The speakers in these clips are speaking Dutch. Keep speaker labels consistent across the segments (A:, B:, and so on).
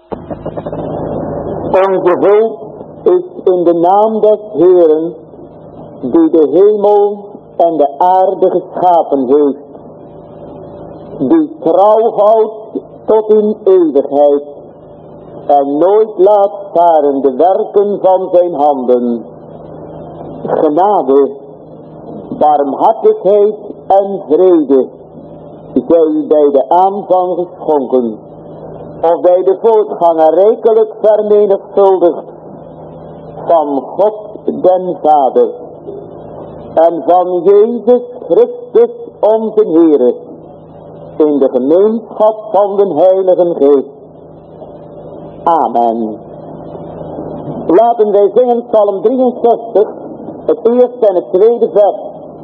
A: Onze hoop is in de naam des Heeren, die de hemel en de aarde geschapen heeft, die trouw houdt tot in eeuwigheid en nooit laat varen de werken van zijn handen. Genade, barmhartigheid en vrede zij bij de aanvang geschonken, of bij de voortganger rijkelijk vermenigvuldigd van God den Vader en van Jezus Christus onze Heere, in de gemeenschap van den Heiligen Geest. Amen. Laten wij zingen Psalm 63, het eerste en het tweede vers.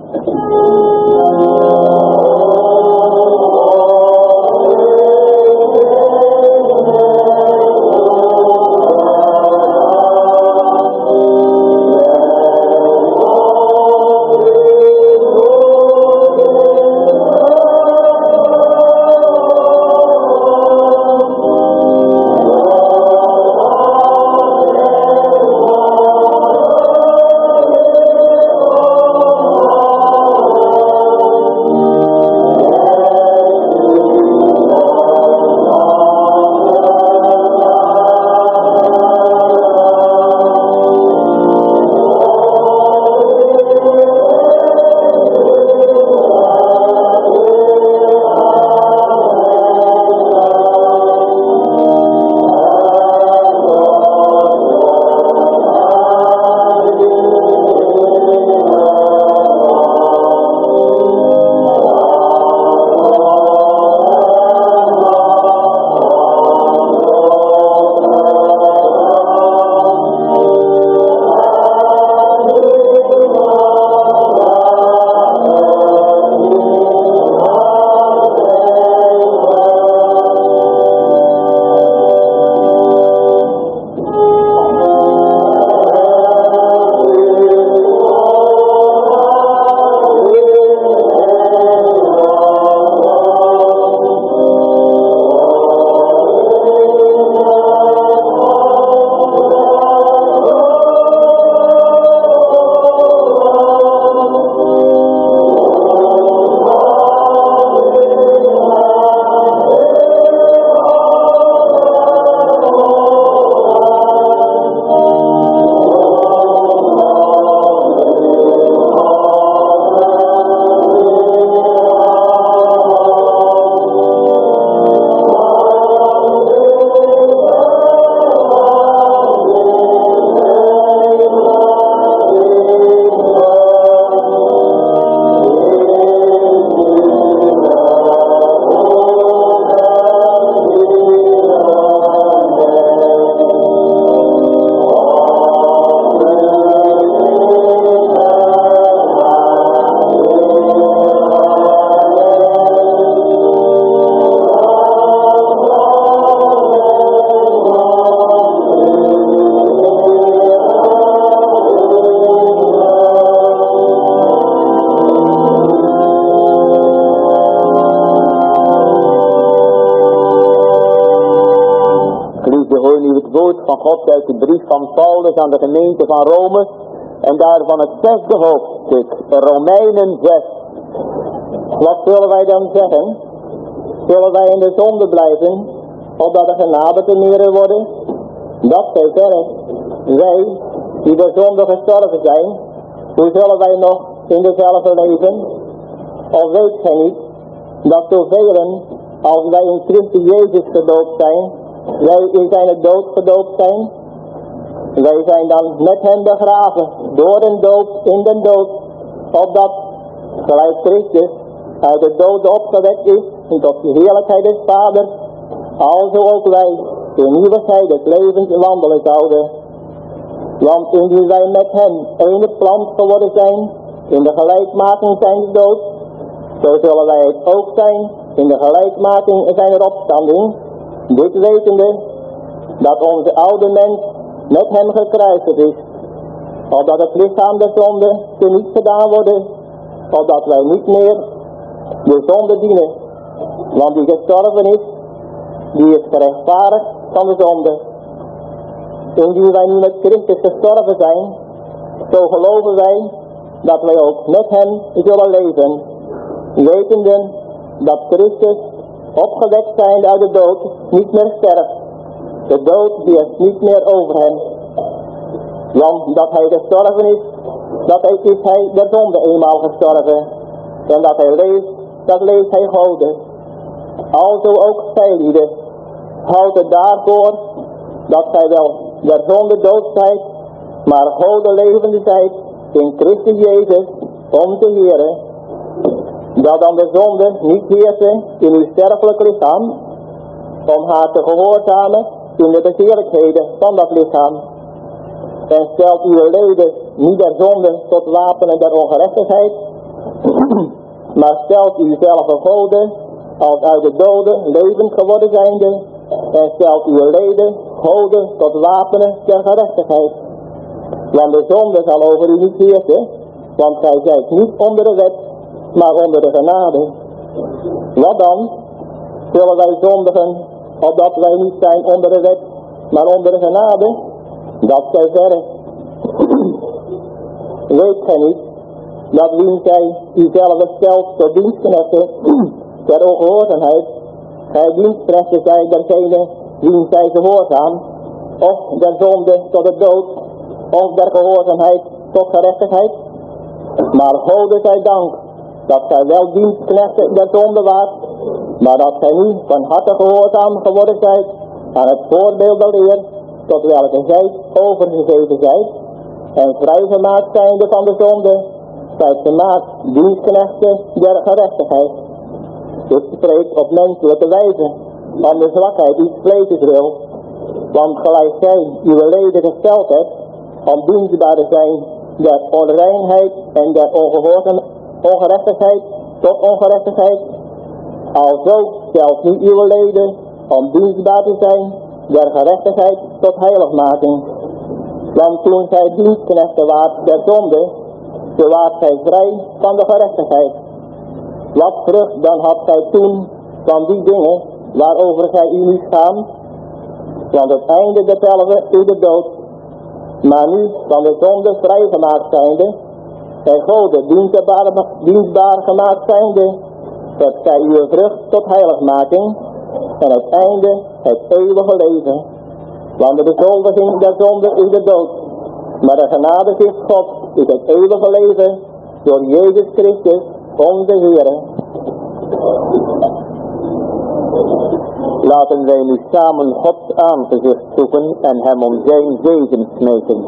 A: Van God uit de brief van Paulus aan de gemeente van Rome en daarvan het 6e hoofdstuk, Romeinen 6. Wat zullen wij dan zeggen? Zullen wij in de zonde blijven, opdat de genade te meren worden? Dat zij verre. Wij, die de zonde gestorven zijn, hoe zullen wij nog in dezelfde leven? Of weet gij niet, dat zoveel als wij in Christus Jezus gedoopt zijn, wij in zijn dood gedoopt zijn? Wij zijn dan met hem begraven door den dood in den dood, opdat, gelijk Christus uit de dood opgewekt is en tot de heerlijkheid des Vaders, alzo ook wij in nieuwigheid des levens wandelen zouden. Want indien wij met hem ene plant geworden zijn in de gelijkmaking zijn dood, zo zullen wij het ook zijn in de gelijkmaking zijn opstanding. Dit wetende, dat onze oude mens met hem gekruisigd is, opdat het lichaam der zonde teniet gedaan worden, opdat wij niet meer de zonde dienen. Want die gestorven is, die is gerechtvaardigd van de zonde. Indien wij nu met Christus gestorven zijn, zo geloven wij dat wij ook met hem zullen leven, wetende dat Christus, opgewekt zijnde uit de dood, niet meer sterft. De dood die is niet meer over hem. Want dat hij gestorven is, is hij der zonde eenmaal gestorven. En dat hij leeft, dat leeft hij goden. Alzo ook gij lieden, houdt het daarvoor dat gij wel der zonde dood zijt, maar goden levende zijt in Christus Jezus, onze Heere, dat dan de zonde niet heersen in uw sterfelijk lichaam, om haar te gehoorzamen in de begeerlijkheden van dat lichaam. En stelt uw leden niet der zonde tot wapenen der ongerechtigheid, maar stelt u zelf goden als uit de doden levend geworden zijnde, en stelt uw leden goden tot wapenen der gerechtigheid. Want de zonde zal over u niet heersen, want gij zijt niet onder de wet, maar onder de genade. Wat dan? Zullen wij zondigen, opdat wij niet zijn onder de wet, maar onder de genade? Dat zij verre. Weet gij niet, dat wien zij u zelf stelt tot dienstknechten ter ongehoorzaamheid, gij dienstknechten zij dergene wien zij gehoorzaam, of der zonde tot de dood, of der gehoorzaamheid tot gerechtigheid? Maar Gode zij dank, dat gij wel dienstknechten der zonde waart, maar dat gij nu van harte gehoorzaam geworden zijt aan het voorbeeld der leer, tot welke zij overgegeven zijt, en vrijgemaakt zijnde van de zonde, zijt gemaakt dienstknechten der gerechtigheid. Ik spreek op menselijke wijze, om de zwakheid die vlees wil, want gelijk zij uw leden gesteld hebt, om dienstbaar te zijn der onreinheid en der ongerechtigheid tot ongerechtigheid, alzo stelt nu uw leden om dienstbaar te zijn der gerechtigheid tot heiligmaking. Want toen zij dienstknechten waart der zonde, zo waart zij vrij van de gerechtigheid. Wat vrucht dan had gij toen van die dingen waarover gij u nu schaamt? Want het einde derzelve is de dood. Maar nu van de zonde vrijgemaakt zijnde, en Gode dienstbaar gemaakt zijnde, dat gij uw vrucht tot heiligmaking, en het einde het eeuwige leven. Want de bezoldiging der zonde is de dood, maar de genadegift God is het eeuwige leven door Jezus Christus, onze Heere. Laten wij nu samen Gods aangezicht zoeken en hem om zijn zegen smeken.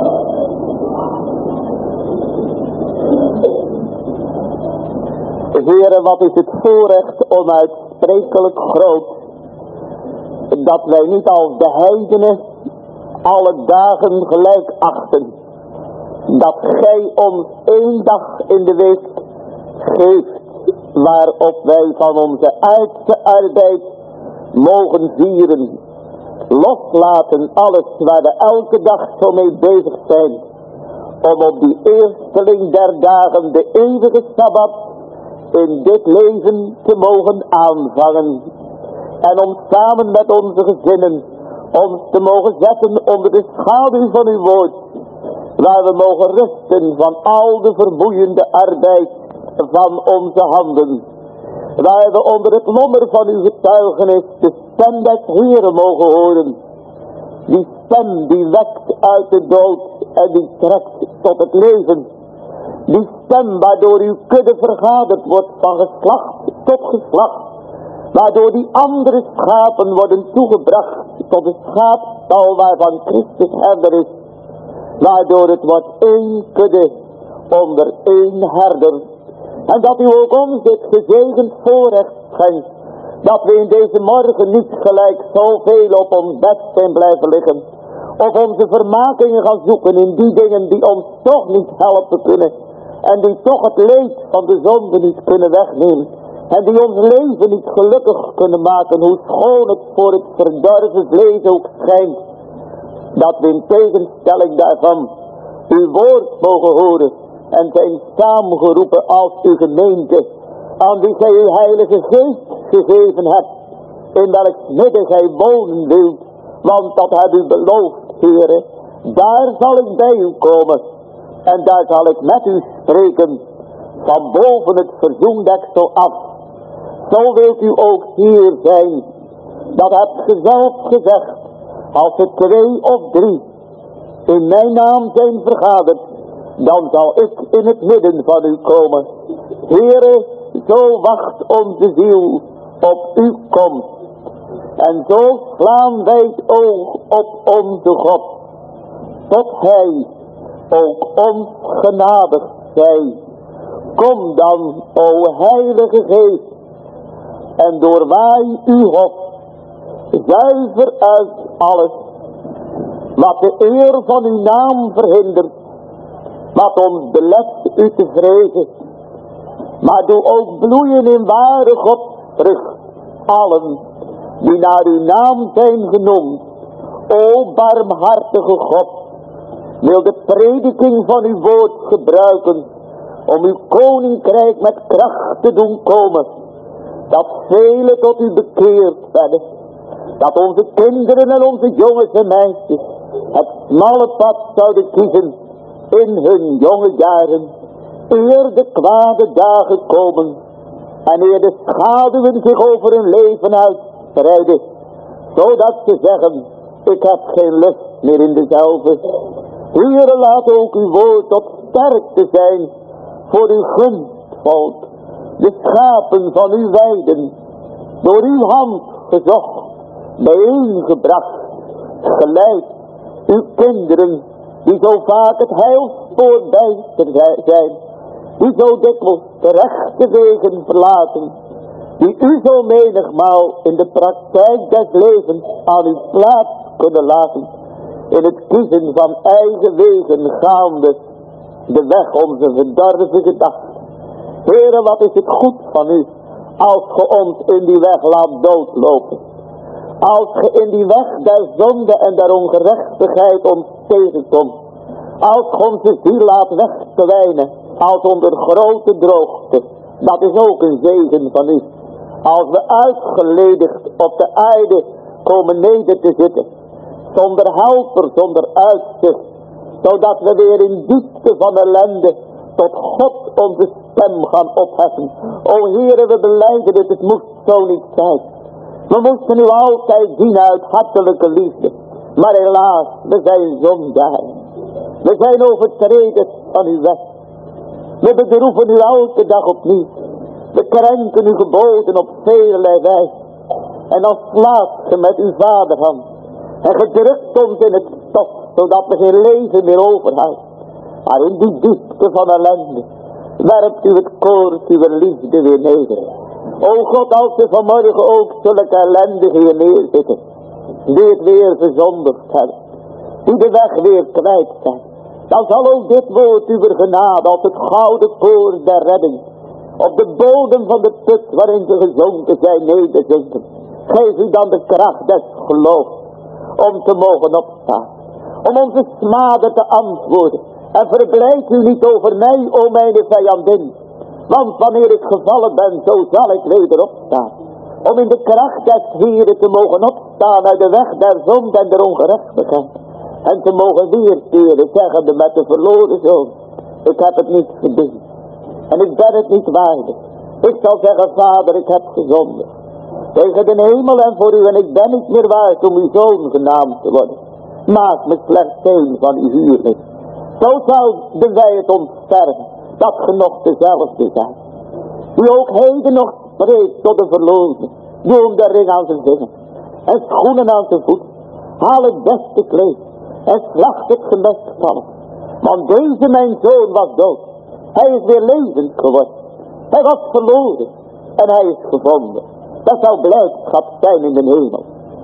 A: Heere, wat is het voorrecht onuitsprekelijk groot, dat wij niet als de heidenen alle dagen gelijk achten, dat gij ons 1 dag in de week geeft, waarop wij van onze aardse arbeid mogen vieren, loslaten alles waar we elke dag zo mee bezig zijn, om op die eersteling der dagen de eeuwige Sabbat in dit leven te mogen aanvangen, en om samen met onze gezinnen ons te mogen zetten onder de schaduw van uw woord, waar we mogen rusten van al de vermoeiende arbeid van onze handen, waar we onder het lommer van uw getuigenis de stem des Heeren mogen horen, die stem die wekt uit de dood en die trekt tot het leven, die stem waardoor uw kudde vergaderd wordt van geslacht tot geslacht, waardoor die andere schapen worden toegebracht tot de schaapstal waarvan Christus herder is, waardoor het wordt 1 kudde onder 1 herder. En dat u ook ons dit gezegend voorrecht schenkt, dat we in deze morgen niet gelijk zoveel op ons bed zijn blijven liggen, of onze vermakingen gaan zoeken in die dingen die ons toch niet helpen kunnen, en die toch het leed van de zonde niet kunnen wegnemen, en die ons leven niet gelukkig kunnen maken, hoe schoon het voor het verdorven vlees ook schijnt, dat we in tegenstelling daarvan uw woord mogen horen en zijn samengeroepen als uw gemeente, aan wie gij uw heilige geest gegeven hebt, in welk midden gij wonen wilt, want dat hebt u beloofd, Heere. Daar zal ik bij u komen en daar zal ik met u spreken van boven het verzoendeksel af. Zo wilt u ook hier zijn. Dat hebt ge zelf gezegd. Als er 2 of 3 in mijn naam zijn vergaderd, dan zal ik in het midden van u komen. Heere, zo wacht onze ziel op uw komst. En zo slaan wij het oog op onze God, tot hij ook ons genadig zij. Kom dan, o Heilige Geest, en doorwaai uw hof, zuiver uit alles wat de eer van uw naam verhindert, wat ons belet u te vrezen. Maar doe ook bloeien in ware godsvrucht allen die naar uw naam zijn genoemd. O barmhartige God, wil de prediking van uw woord gebruiken om uw koninkrijk met kracht te doen komen, dat velen tot u bekeerd werden, dat onze kinderen en onze jongens en meisjes het smalle pad zouden kiezen in hun jonge jaren, eer de kwade dagen komen en eer de schaduwen zich over hun leven uitspreiden, zodat ze zeggen, ik heb geen lust meer in dezelfde. Heere, laat ook uw woord tot sterkte zijn voor uw gunstvolk, de schapen van uw weiden, door uw hand gezocht, bijeengebracht, geleid, uw kinderen, die zo vaak het heilspoor bijster zijn, die zo dikwijls de rechte wegen verlaten, die u zo menigmaal in de praktijk des levens aan uw plaats kunnen laten, in het kiezen van eigen wegen gaande, de weg onze verdorven gedachten. Heere, wat is het goed van u, als ge ons in die weg laat doodlopen. Als ge in die weg der zonde en der ongerechtigheid ons tegenkomt. Als ge onze ziel laat wegkwijnen, als onder grote droogte. Dat is ook een zegen van u. Als we uitgeledigd op de aarde komen neder te zitten, zonder helper, zonder uitzicht, zodat we weer in diepte van ellende tot God onze stem gaan opheffen. O Heere, we belijden het moest zo niet zijn. We moesten u altijd dienen uit hartelijke liefde. Maar helaas, we zijn zondaren. We zijn overtreders van uw wet. We bedroeven u elke dag opnieuw. We krenken uw geboden op vele wijze. En dan slaat ge met uw vaderhand. En gedrukt ons in het stof, zodat we geen leven meer overhouden. Maar in die diepte van ellende werpt u het koord uw liefde weer neder. O God, als we vanmorgen ook zulke ellendigen hier neerzitten, die het weer verzondigd hebben, die de weg weer kwijt zijn, dan zal ook dit woord uw genade als het gouden koord der redding op de bodem van de put waarin ze gezonken zijn nederzinken. Geef u dan de kracht des geloofs om te mogen opstaan, om onze smaden te antwoorden. En verblijd u niet over mij, o mijn vijandin. Want wanneer ik gevallen ben, zo zal ik weder opstaan. Om in de kracht des Heeren te mogen opstaan uit de weg der zonde en der ongerechtigheid. En te mogen weerkeren, zeggende met de verloren zoon, ik heb het niet verdiend. En ik ben het niet waardig. Ik zal zeggen, Vader, ik heb gezondigd tegen de hemel en voor u, en ik ben niet meer waard om uw zoon genaamd te worden. Maak me slechts een van uw huurling. Zo zouden wij het ontsterven, dat ge nog dezelfde zijn. Die ook heden nog spreekt tot de verloofde. Doe hem de ring aan zijn vinger en schoenen aan zijn voet. Haal het beste kleed en slacht het gemest vallen. Want deze mijn zoon was dood. Hij is weer levend geworden. Hij was verloren en hij is gevonden. Dat zou blijdschap zijn in de hemel.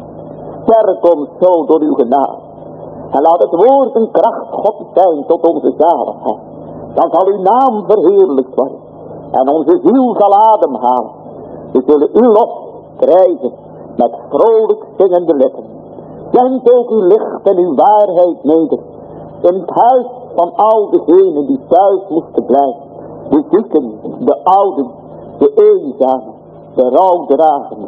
A: Sterk ons zo door uw genade. En laat het woord een kracht God zijn tot onze zaligheid. Dan zal uw naam verheerlijkt worden. En onze ziel zal ademhalen. We zullen uw lof krijgen met vrolijk zingende lippen. Zendt ook uw licht en uw waarheid neder. In het huis van al degenen die thuis moesten blijven. De zieken, de ouden, de eenzamen, de rouwdragenden,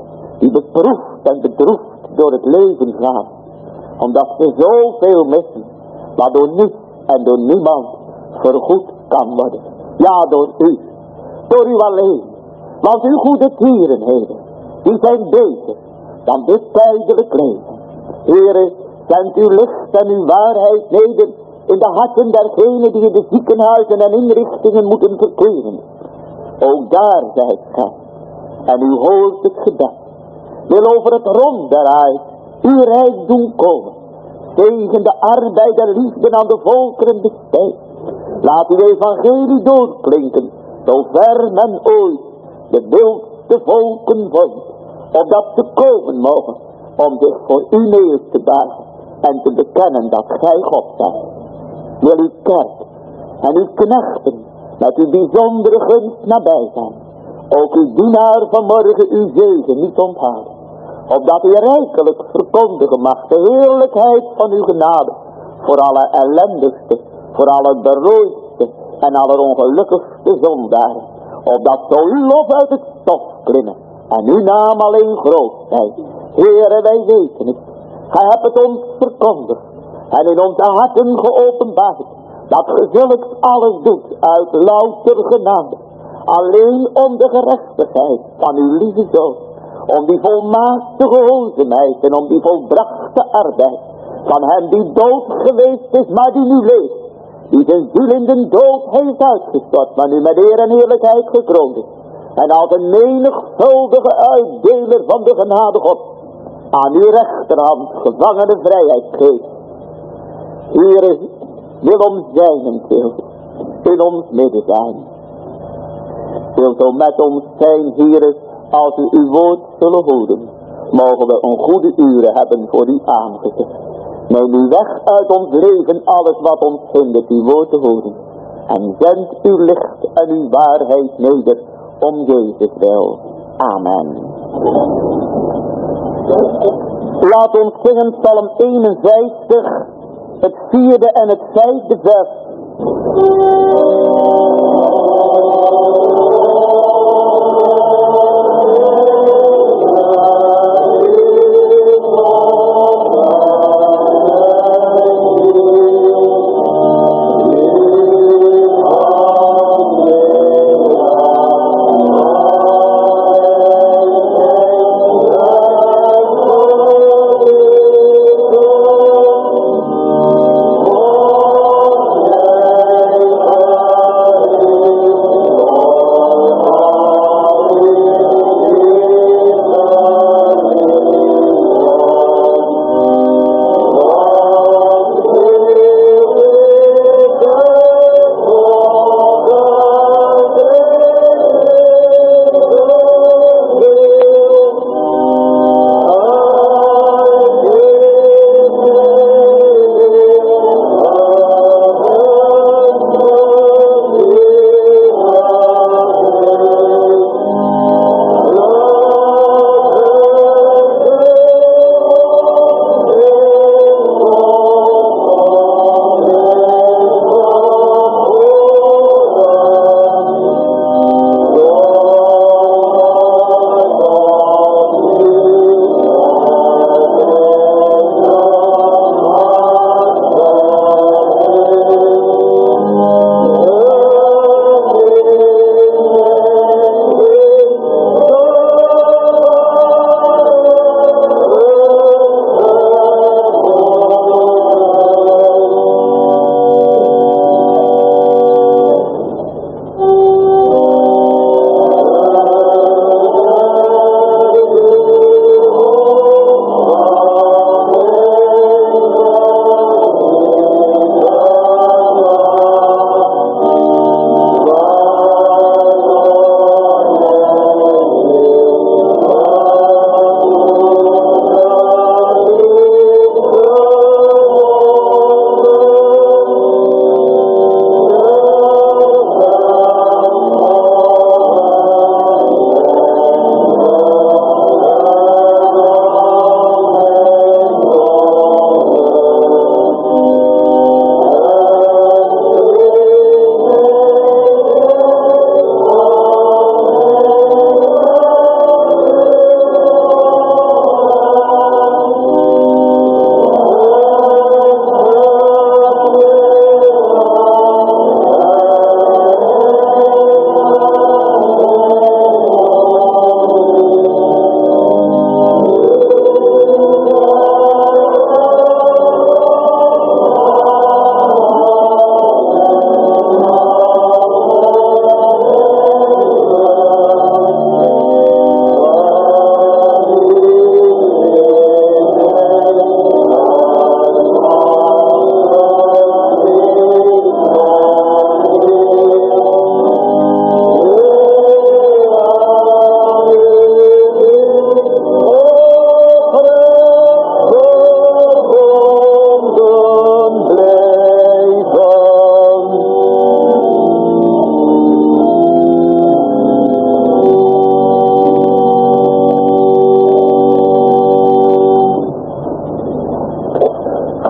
A: die beproefd en bedroefd door het leven gaan, omdat ze zoveel missen, wat door niets en door niemand vergoed kan worden. Ja, door u alleen, want uw goede tierenheden, die zijn beter dan dit tijdelijk leven. Heere, zendt uw licht en uw waarheid neder in de harten dergenen die in de ziekenhuizen en inrichtingen moeten verkeren. Ook daar zijt gij, en u hoort het gebed. Wil over het rond daaruit uw rijk doen komen. Tegen de arbeid en liefde aan de volkeren besteed. Laat uw evangelie doorklinken, zover men ooit de wildste volken vormt, opdat ze komen mogen om zich voor u neer te buigen en te bekennen dat gij God zijt. Wil uw kerk en uw knechten met uw bijzondere gunst nabij zijn. Ook uw dienaar vanmorgen uw zegen niet onthouden, opdat u rijkelijk verkondigen mag de heerlijkheid van uw genade voor alle ellendigste, voor alle berooidste en allerongelukkigste zondaren, opdat zo uw lof uit het stof klimmen en uw naam alleen groot zij. Heere, wij weten het, gij hebt het ons verkondigd en in onze harten geopenbaard, dat ge zulks alles doet uit louter genade, alleen om de gerechtigheid van uw lieve Zoon, om die volmaakte gehoorzaamheid en om die volbrachte arbeid van hem die dood geweest is, maar die nu leeft, die zijn ziel in de dood heeft uitgestort, maar nu met eer en heerlijkheid gekroond is, en als een menigvuldige uitdeler van de genade God aan uw rechterhand gevangene vrijheid geeft. Heere, wil om zijnentwil in ons midden zijn. Wil zo met ons zijn, Heere, als u uw woord zullen houden, mogen we een goede uren hebben voor uw aangezicht. Neem u weg uit ons leven alles wat ons hindert uw woord te horen. En zend uw licht en uw waarheid neder om Jezus wil. Amen. Laat ons zingen Psalm 51, het 4e en het 5e vers.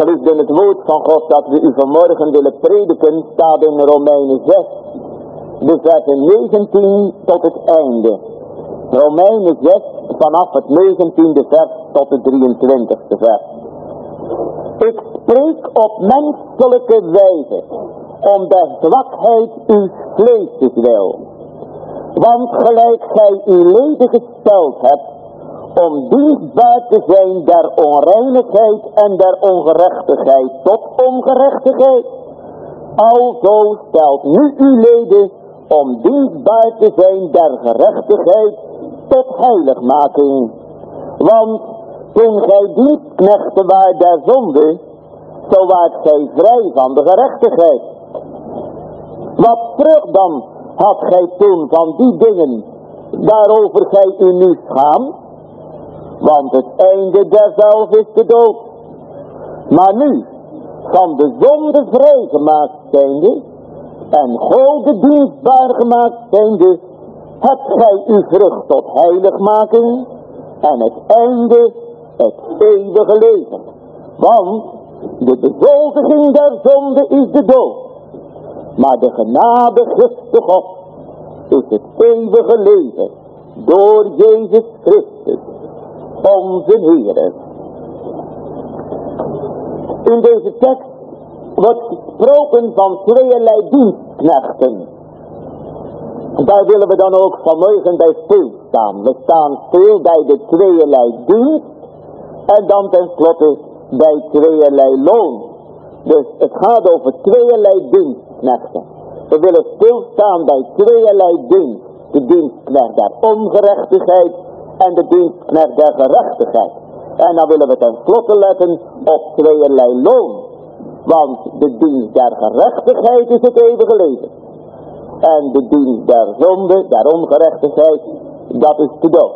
A: Geliefd in het woord van God dat we u vanmorgen willen prediken staat in Romeinen 6, de versen 19 tot het einde. Romeinen 6 vanaf het 19e vers tot het 23e vers. Ik spreek op menselijke wijze om de zwakheid uw vlees wil. Want gelijk gij uw leden gesteld hebt om dienstbaar te zijn der onreinigheid en der ongerechtigheid tot ongerechtigheid, alzo stelt nu uw leden om dienstbaar te zijn der gerechtigheid tot heiligmaking. Want toen gij dienstknechten waart der zonde, zo waart gij vrij van de gerechtigheid. Wat terug dan had gij toen van die dingen waarover gij u nu schaamt? Want het einde derzelf is de dood. Maar nu, van de zonde vrijgemaakt zijnde en Gode dienstbaar gemaakt zijnde, hebt gij uw vrucht tot heiligmaking en het einde het eeuwige leven. Want de bezoldiging der zonde is de dood, maar de genade Christus God is het eeuwige leven door Jezus Christus, onze Heer. In deze tekst wordt gesproken van tweeërlei dienstknechten. Daar willen we dan ook vanmorgen bij stilstaan. We staan stil bij de tweeërlei dienst en dan tenslotte bij tweeërlei loon. Dus het gaat over tweeërlei dienstknechten. We willen stilstaan bij tweeërlei dienst. De dienstknecht der ongerechtigheid en de dienstknecht der gerechtigheid. En dan willen we tenslotte letten op tweeërlei loon. Want de dienst der gerechtigheid is het eeuwige leven. En de dienst der zonde, der ongerechtigheid, dat is de dood.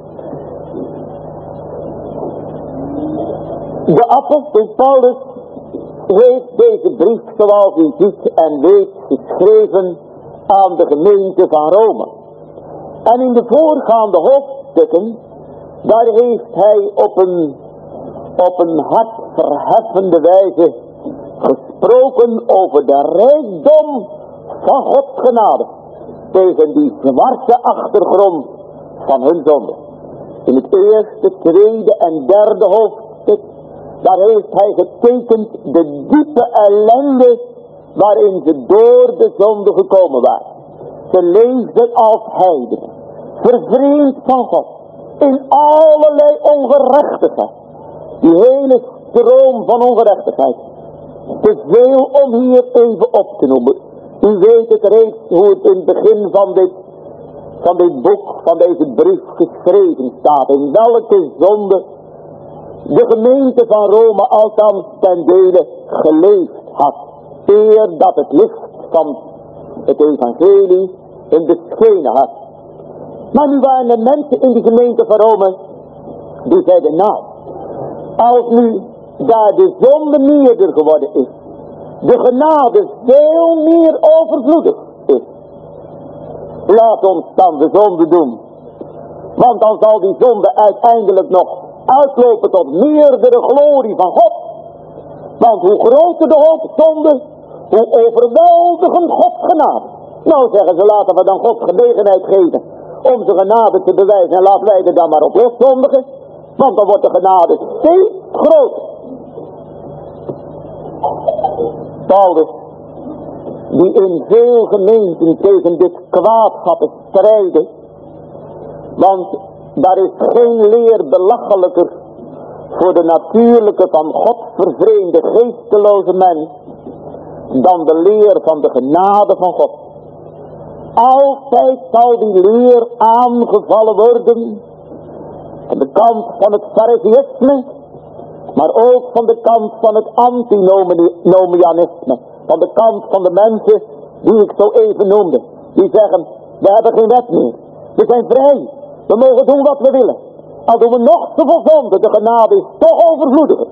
A: De apostel Paulus heeft deze brief, zoals u ziet en weet, geschreven aan de gemeente van Rome. En in de voorgaande hoofdstukken, daar heeft hij op een hartverheffende wijze gesproken over de rijkdom van Gods genade tegen die zwarte achtergrond van hun zonde. In het eerste, tweede en derde hoofdstuk, daar heeft hij getekend de diepe ellende waarin ze door de zonde gekomen waren. Ze leefden als heidenen, vervreemd van God, in allerlei ongerechtigheid. Die hele stroom van ongerechtigheid. Te veel om hier even op te noemen. U weet het reeds hoe het in het begin van dit boek, van deze brief geschreven staat. In welke zonde de gemeente van Rome althans ten dele geleefd had. Eer dat het licht van het evangelie in beschenen had. Maar nu waren er mensen in de gemeente van Rome die zeiden, nou, als nu daar de zonde meerder geworden is, de genade veel meer overvloedig is, laat ons dan de zonde doen. Want dan zal die zonde uiteindelijk nog uitlopen tot meerdere glorie van God. Want hoe groter de hoop zonde, hoe overweldigend Gods genade. Nou zeggen ze, laten we dan Gods gelegenheid geven om zijn genade te bewijzen en laten wij er dan maar op loszondigen. Want dan wordt de genade steeds groter. Paulus, die in veel gemeenten tegen dit kwaad gaat te strijden, want daar is geen leer belachelijker voor de natuurlijke van God vervreemde geesteloze mens dan de leer van de genade van God. Altijd zal die leer aangevallen worden van de kant van het fariseïsme, maar ook van de kant van het antinomianisme, van de kant van de mensen die ik zo even noemde, die zeggen, we hebben geen wet meer, we zijn vrij, we mogen doen wat we willen, al doen we nog zoveel zonde, de genade is toch overvloediger.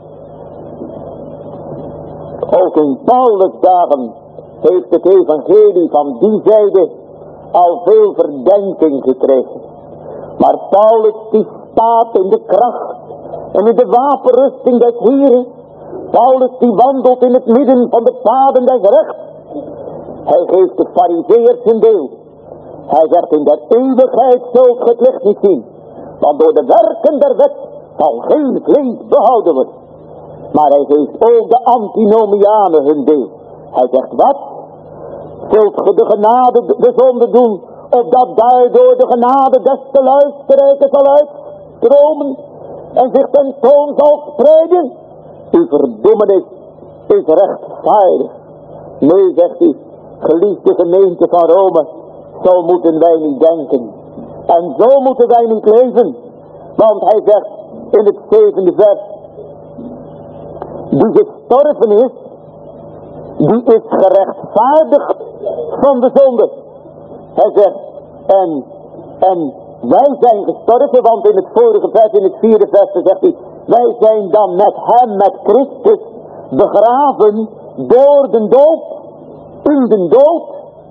A: Ook in Paulus' dagen heeft het evangelie van die zijde al veel verdenking gekregen. Maar Paulus die staat in de kracht en in de wapenrusting des Heren Paulus die wandelt in het midden van de paden des rechts. Hij geeft de farizeeërs zijn deel. Hij zegt, in der eeuwigheid zult ge het licht niet zien. Want door de werken der wet zal geen vlees behouden worden. Maar hij geeft ook de antinomianen hun deel. Hij zegt, wat? Zult ge de genade, de zonde doen, opdat daardoor de genade des te luisterrijken zal uitstromen en zich ten toon zal spreiden? Uw verdoemenis is rechtvaardig. Nee, zegt hij, geliefde gemeente van Rome, zo moeten wij niet denken. En zo moeten wij niet leven. Want hij zegt in het 7e vers, die gestorven is, die is gerechtvaardigd van de zonde. Hij zegt, en wij zijn gestorven, want in het vorige vers, in het 4e vers, zegt hij, wij zijn dan met hem, met Christus, begraven door de doop, in de dood,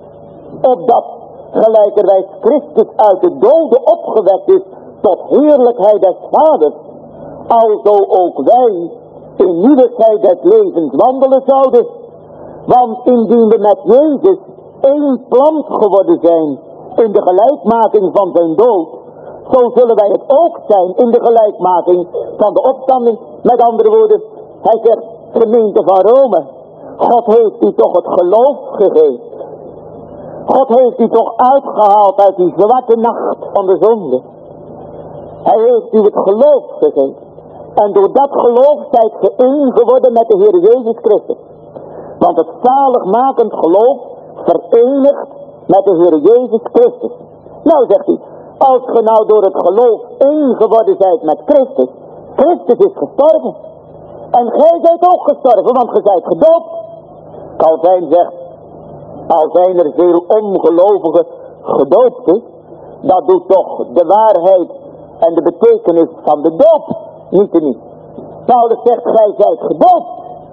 A: opdat gelijkerwijs Christus uit de doden opgewekt is tot heerlijkheid des Vaders, alzo ook wij in nieuwigheid des levens wandelen zouden. Want indien we met Jezus één plant geworden zijn in de gelijkmaking van zijn dood, zo zullen wij het ook zijn in de gelijkmaking van de opstanding. Met andere woorden, hij zegt, gemeente van Rome, God heeft u toch het geloof gegeven. God heeft u toch uitgehaald uit die zwarte nacht van de zonde. Hij heeft u het geloof gegeven. En door dat geloof zijt ge één geworden met de Heer Jezus Christus. Want het zaligmakend geloof verenigt met de Heer Jezus Christus. Nou, zegt hij, als ge nou door het geloof één geworden zijt met Christus, Christus is gestorven. En gij zijt ook gestorven, want ge zijt gedoopt. Calvijn zegt, al zijn er veel ongelovigen gedoopt, dat doet toch de waarheid en de betekenis van de doop niet te niet. Paulus zegt, gij zijt gedoopt.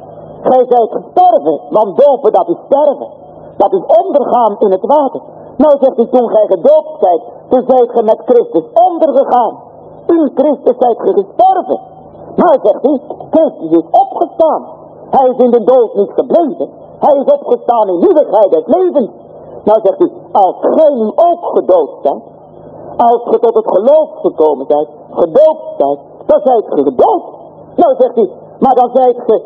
A: Gij zijt gestorven, want dopen dat is sterven. Dat is ondergaan in het water. Nou zegt hij, toen gij gedoopt zijt, toen zijt ge met Christus ondergegaan. In Christus zijt ge gestorven. Maar zegt hij, Christus is opgestaan. Hij is in de dood niet gebleven. Hij is opgestaan in nieuwigheid des levens. Nou zegt hij, als gij nu ook gedood zijt, als ge tot het geloof gekomen zijt, gedoopt zijt, dan zijt ge gedood. Nou zegt hij, maar dan zijt ge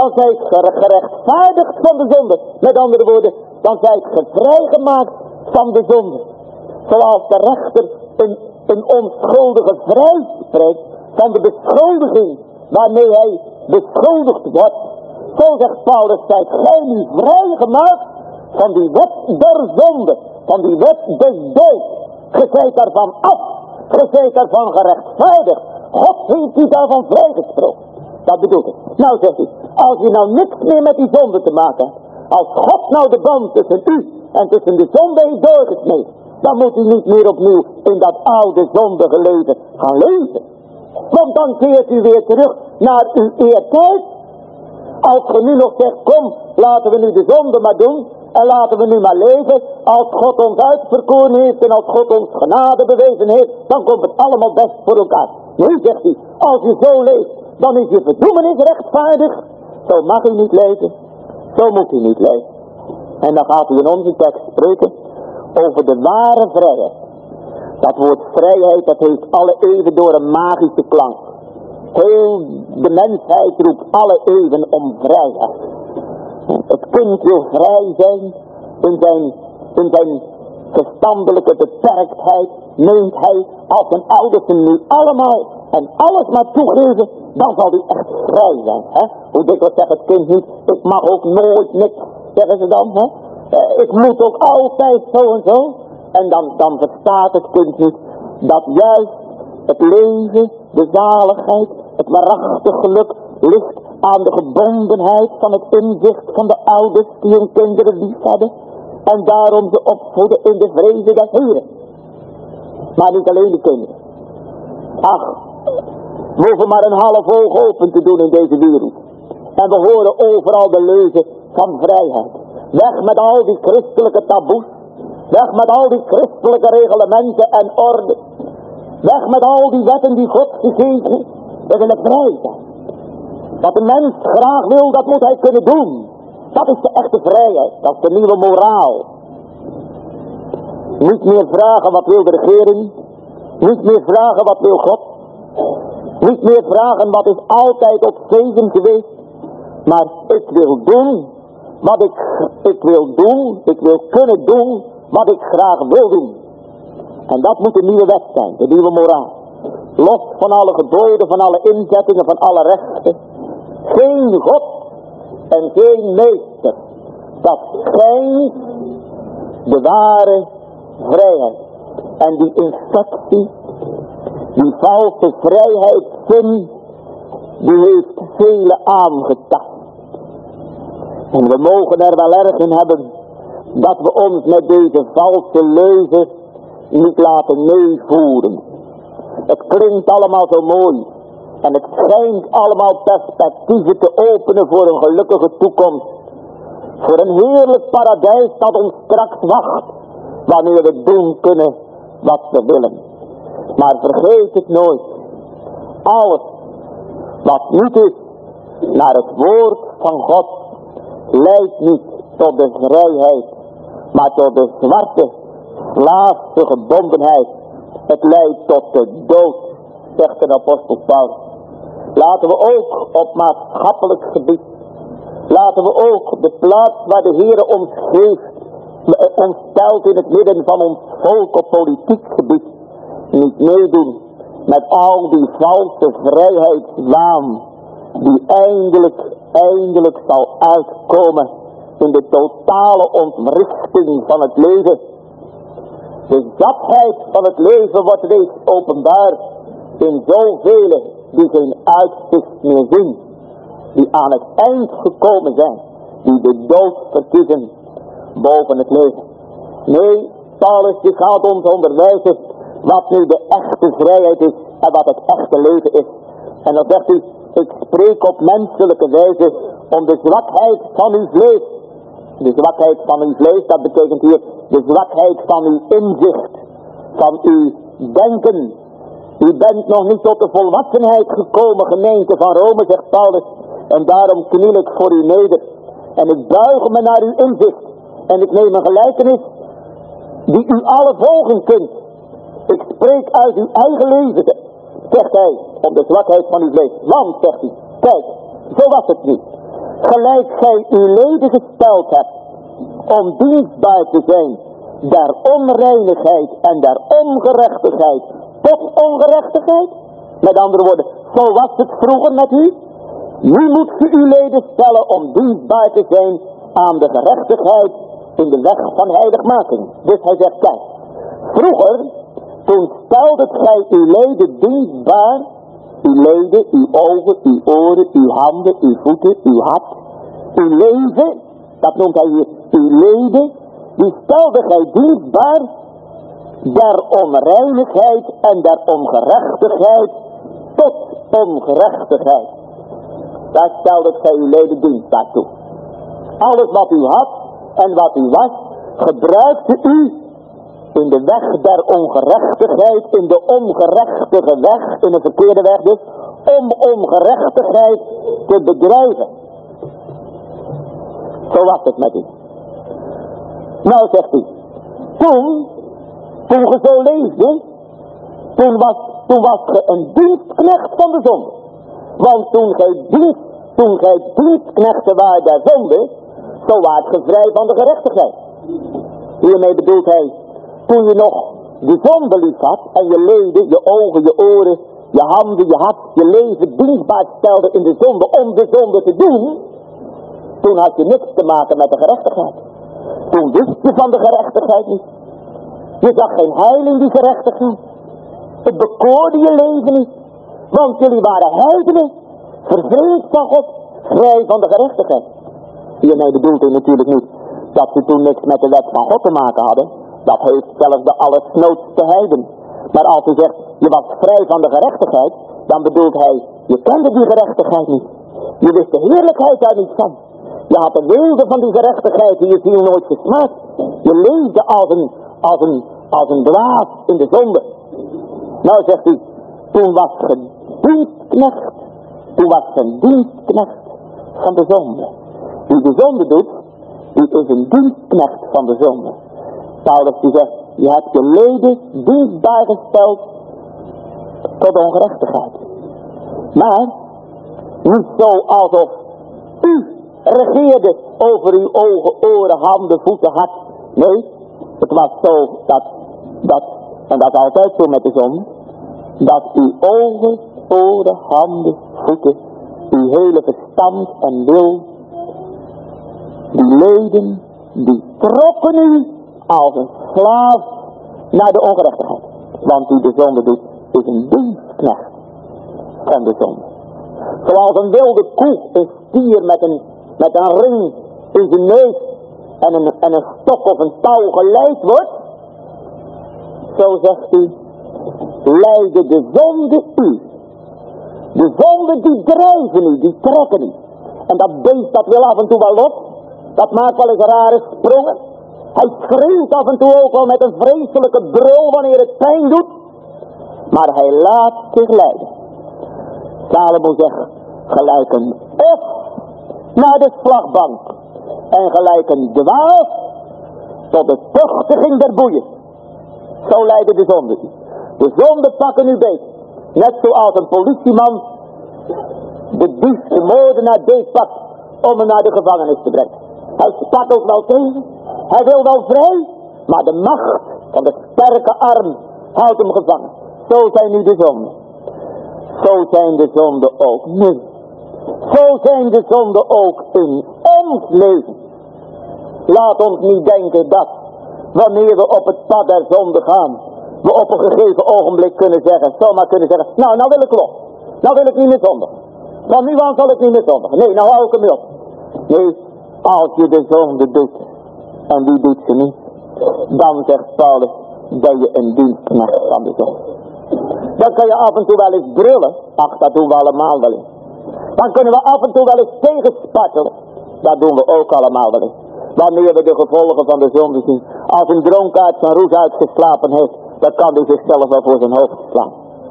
A: gerechtvaardigd van de zonde. Met andere woorden, dan zijt ge vrijgemaakt van de zonde. Zoals de rechter een onschuldige vrijspreekt van de beschuldiging waarmee hij beschuldigd wordt. Zo zegt Paulus, zijt gij nu vrijgemaakt van die wet der zonde, van die wet des doods. Ge zijt daarvan af, ge zijt daarvan gerechtvaardigd. God heeft u daarvan vrijgesproken. Dat bedoelt het. Nou zegt hij, als je nou niks meer met die zonde te maken hebt, als God nou de band tussen u en tussen de zonde heeft doorgesneden, dan moet u niet meer opnieuw in dat oude zondige leven gaan leven. Want dan keert u weer terug naar uw eertijd. Als ge nu nog zegt, kom, laten we nu de zonde maar doen en laten we nu maar leven. Als God ons uitverkoren heeft en als God ons genade bewezen heeft, dan komt het allemaal best voor elkaar. Nu zegt hij, als je zo leeft, dan is je verdoemenis rechtvaardig. Zo mag u niet leven. Zo moet u niet leven. En dan gaat hij in onze tekst spreken over de ware vrijheid. Dat woord vrijheid, dat heeft alle eeuwen door een magische klank. Heel de mensheid roept alle eeuwen om vrijheid. Het kind wil vrij zijn in zijn verstandelijke beperktheid. Neemt hij als zijn ouders hem nu allemaal en alles maar toegeven, dan zal hij echt vrij zijn. Hè? Hoe dikwijls zegt het kind niet, ik mag ook nooit niks, zeggen ze dan. Hè? Ik moet ook altijd zo en zo. En dan verstaat het kind niet dat juist het leven, de zaligheid, het waarachtig geluk ligt aan de gebondenheid van het inzicht van de ouders die hun kinderen lief hadden. En daarom ze opvoeden in de vreze des Heren. Maar niet alleen de kinderen. Ach, we hoeven maar een half oog open te doen in deze wereld. En we horen overal de leuze van vrijheid. Weg met al die christelijke taboes. Weg met al die christelijke reglementen en orde. Weg met al die wetten die God gegeven heeft. We willen vrij zijn. Wat de mens graag wil, dat moet hij kunnen doen. Dat is de echte vrijheid. Dat is de nieuwe moraal. Niet meer vragen wat wil de regering. Niet meer vragen wat wil God. Niet meer vragen wat is altijd op zegen geweest. Maar ik wil doen wat ik wil doen. Ik wil kunnen doen wat ik graag wil doen. En dat moet de nieuwe wet zijn. De nieuwe moraal. Los van alle geboden, van alle inzettingen, van alle rechten. Geen God en geen meester. Dat schijnt de ware vrijheid. En die infectie, die valse vrijheidszin, die heeft vele aangetast. En we mogen er wel erg in hebben dat we ons met deze valse leuzen niet laten meevoeren. Het klinkt allemaal zo mooi. En het schijnt allemaal perspectieven te openen voor een gelukkige toekomst. Voor een heerlijk paradijs dat ons straks wacht. Wanneer we doen kunnen wat we willen. Maar vergeet het nooit. Alles wat niet is naar het woord van God leidt niet tot de vrijheid. Maar tot de zwarte, slaafse gebondenheid. Het leidt tot de dood, zegt de apostel Paulus. Laten we ook op maatschappelijk gebied, laten we ook de plaats waar de Heere ons geeft, ons stelt in het midden van ons volk op politiek gebied, niet meedoen met al die valse vrijheidswaan, die eindelijk zal uitkomen in de totale ontwrichting van het leven. De zatheid van het leven wordt reeds openbaar in zoveel die geen uitzicht meer zien. Die aan het eind gekomen zijn. Die de dood verkiezen boven het leven. Nee, Paulus die gaat ons onderwijzen wat nu de echte vrijheid is en wat het echte leven is. En dan zegt hij, ik spreek op menselijke wijze om de zwakheid van uw vlees. De zwakheid van uw vlees, dat betekent hier de zwakheid van uw inzicht, van uw denken. U bent nog niet tot de volwassenheid gekomen, gemeente van Rome, zegt Paulus. En daarom kniel ik voor u neder. En ik buig me naar uw inzicht. En ik neem een gelijkenis die u alle volgen kunt. Ik spreek uit uw eigen leven, zegt hij, om de zwakheid van uw vlees. Want, zegt hij, kijk, zo was het niet. Gelijk gij uw leden gesteld hebt om dienstbaar te zijn der onreinigheid en der ongerechtigheid tot ongerechtigheid. Met andere woorden, zo was het vroeger met u. Nu moet u uw leden stellen om dienstbaar te zijn aan de gerechtigheid in de weg van heiligmaking. Dus hij zegt, kijk, vroeger, toen steldet gij uw leden dienstbaar, uw leden, uw ogen, uw oren, uw handen, uw voeten, uw hart, uw leven, dat noemt hij hier, uw leden, die stelde gij dienstbaar der onreinigheid en der ongerechtigheid tot ongerechtigheid. Daar stelde gij uw leden dienstbaar toe. Alles wat u had en wat u was, gebruikte u in de weg der ongerechtigheid, in de ongerechtige weg, in de verkeerde weg dus, om ongerechtigheid te bedrijven. Zo was het met u. Nou, zegt hij, toen je zo leefde, toen was je een dienstknecht van de zonde. Want toen gij dienstknechten waren der zonde, zo waart ge vrij van de gerechtigheid. Hiermee bedoelt hij, toen je nog de zonde lief had en je leden, je ogen, je oren, je handen, je hart, je leven dienstbaar stelde in de zonde om de zonde te doen, toen had je niks te maken met de gerechtigheid. Toen wist je van de gerechtigheid niet. Je zag geen heil in die gerechtigheid. Het bekoorde je leven niet. Want jullie waren heidenen, vervreemd van God, vrij van de gerechtigheid. Hiermee bedoelt hij natuurlijk niet dat ze toen niks met de wet van God te maken hadden. Dat heeft zelfs de allersnoodste heiden. Maar als hij zegt, je was vrij van de gerechtigheid, dan bedoelt hij, je kende die gerechtigheid niet. Je wist de heerlijkheid daar niet van. Je had de weelde van die gerechtigheid die je ziel nooit gesmaakt. Je leefde als een dwaas in de zonde. Nou, zegt hij, toen was je dienstknecht Toen was zijn dienstknecht van de zonde. Wie de zonde doet, die is een dienstknecht van de zonde. Paulus die zegt, je hebt je leden dienstbaar gesteld tot ongerechtigheid. Maar niet zo alsof u regeerde over uw ogen, oren, handen, voeten, hart. Nee, het was zo dat, en dat is altijd zo met de zonde, dat uw ogen, oren, handen, voeten, uw hele verstand en wil, die leden, die trokken u als een slaaf naar de ongerechtigheid. Want wie de zonde doet, is een dienstknecht van de zonde. Zoals een wilde koe, een stier met een ring in zijn neus en een stok of een touw geleid wordt, zo zegt hij, leidde de zonde u. De zonde die drijven u, die trekken u. En dat beest dat wil af en toe wel los, dat maakt wel eens rare sprongen. Hij schreeuwt af en toe ook wel met een vreselijke brul wanneer het pijn doet. Maar hij laat zich leiden. Salomo zegt, gelijk een os naar de slagbank. En gelijk een dwaas tot de tuchtiging der boeien. Zo leidde de zonde. De zonde pakken u beet. Net zoals een politieman de dief, de moordenaar beetpakt om hem naar de gevangenis te brengen. Hij spartelt wel tegen. Hij wil wel vrij. Maar de macht van de sterke arm houdt hem gevangen. Zo zijn nu de zonden. Zo zijn de zonden ook nu. Zo zijn de zonden ook in ons leven. Laat ons niet denken dat wanneer we op het pad der zonde gaan, we op een gegeven ogenblik kunnen zeggen, zomaar kunnen zeggen, nou wil ik los. Nou wil ik niet meer zondigen. Van nu aan zal ik niet meer zondigen. Nee, nou hou ik hem op. Nee, als je de zonde doet, en die doet ze niet, dan zegt Paulus, ben je een dienstknecht van de zonde. Dan kan je af en toe wel eens brullen. Ach, dat doen we allemaal wel eens. Dan kunnen we af en toe wel eens tegenspartelen. Dat doen we ook allemaal wel eens. Wanneer we de gevolgen van de zonde zien. Als een dronkaard zijn roes uitgeslapen heeft, dan kan hij zichzelf wel voor zijn hoofd slaan.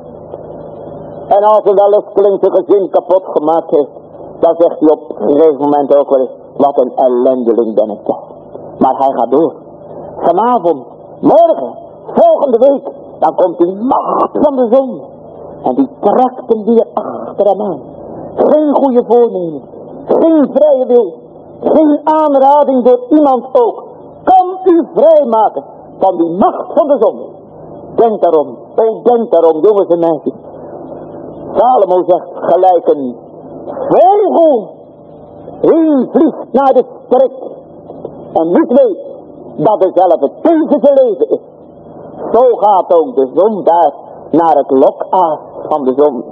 A: En als een welleskeling zijn gezin kapot gemaakt heeft, dan zegt hij op een gegeven moment ook wel eens, wat een ellendeling ben ik toch. Maar hij gaat door. Vanavond, morgen, volgende week, dan komt die macht van de zonde. En die trekt hem weer achter hem aan. Geen goede voornemen. Geen vrije wil. Geen aanrading door iemand ook. Kan u vrijmaken van die macht van de zonde. Denk daarom. Denk daarom, jongens en meisjes. Salomo zegt gelijk een vogel. Heen vliegt naar de strik. En niet weet dat dezelfde tegen zijn leven is. Zo gaat ook de zondaar naar het lokaas van de zonde.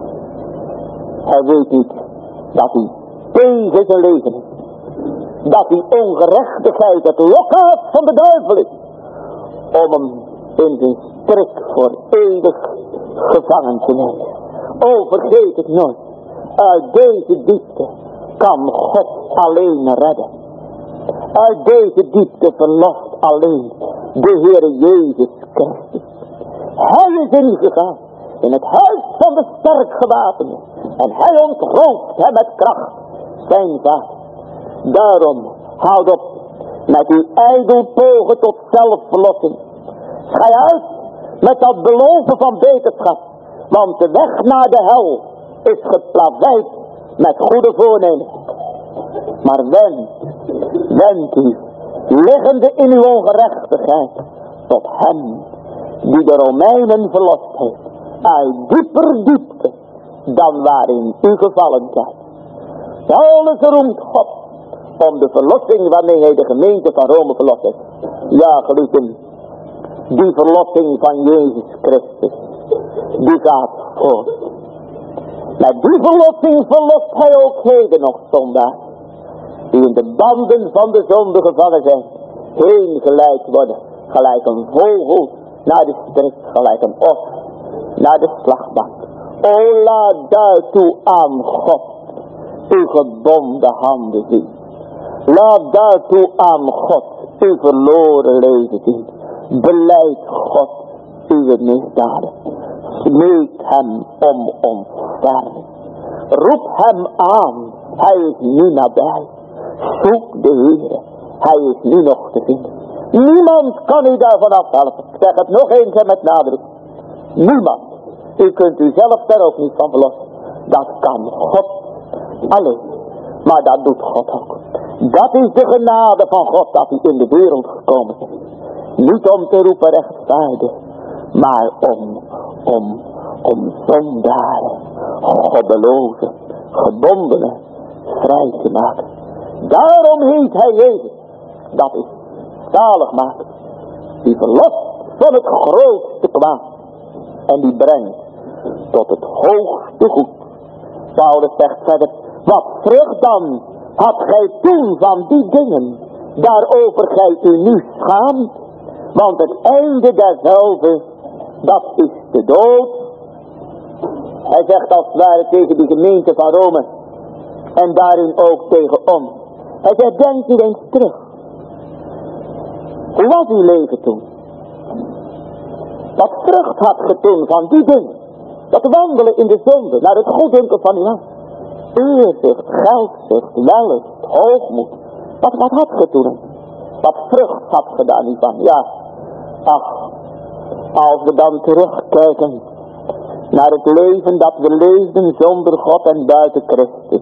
A: Hij weet niet dat hij tegen zijn leven is. Dat die ongerechtigheid het lokaas van de duivel is. Om hem in zijn strik voor eeuwig gevangen te nemen. Oh, vergeet het nooit. Uit deze diepte kan God alleen redden. Uit deze diepte verlost alleen de Heer Jezus Christus. Hij is ingegaan in het huis van de sterk gewapende. En hij ontroost hem met kracht zijn vader. Daarom houd op met uw ijdel pogen tot zelfverlossing. Schei uit met dat beloven van beterschap. Want de weg naar de hel is geplaveid met goede voornemens. Maar wend u, liggende in uw ongerechtigheid, tot hem die de Romeinen verlost heeft, uit dieper diepte dan waarin u gevallen zijt. Paulus roemt God om de verlossing waarmee hij de gemeente van Rome verlost heeft. Ja, geliefden, die verlossing van Jezus Christus, die gaat voort. Met die verlossing verlost hij ook heden nog zondaar, die in de banden van de zonde gevangen zijn, heen geleid worden, gelijk een vogel naar de strik, gelijk een os naar de slagbank. O, laat daartoe aan God uw gebonden handen zien. Laat daartoe aan God uw verloren leven zien. Beleid God uw misdaden. Smeek hem om ontferming. Roep hem aan. Hij is nu nabij. Zoek de Heer. Hij is nu nog te vinden. Niemand kan u daarvan afhelpen. Ik zeg het nog eens en met nadruk. Niemand. U kunt u zelf daar ook niet van verlossen. Dat kan God alleen. Maar dat doet God ook. Dat is de genade van God dat hij in de wereld gekomen is. Niet om te roepen rechtvaardig. Maar om zondaren, goddelozen, gebondenen vrij te maken. Daarom heet hij Jezus. Dat is zalig maken. Die verlost van het grootste kwaad. En die brengt tot het hoogste goed. Paulus zegt verder. Wat vrucht dan had gij toen van die dingen. Daarover gij u nu schaamt. Want het einde derzelve. Dat is de dood. Hij zegt als het ware tegen de gemeente van Rome. En daarin ook tegen ons. Hij zegt, denk u eens terug. Hoe was uw leven toen? Wat vrucht had ge toen van die dingen? Dat wandelen in de zonde, naar het goeddunkel van uw hand. Eerzucht, geldzucht, wellust, hoogmoed. Wat had ge toen? Wat vrucht had ge daar niet van? Ja, ach, als we dan terugkijken naar het leven dat we leefden zonder God en buiten Christus.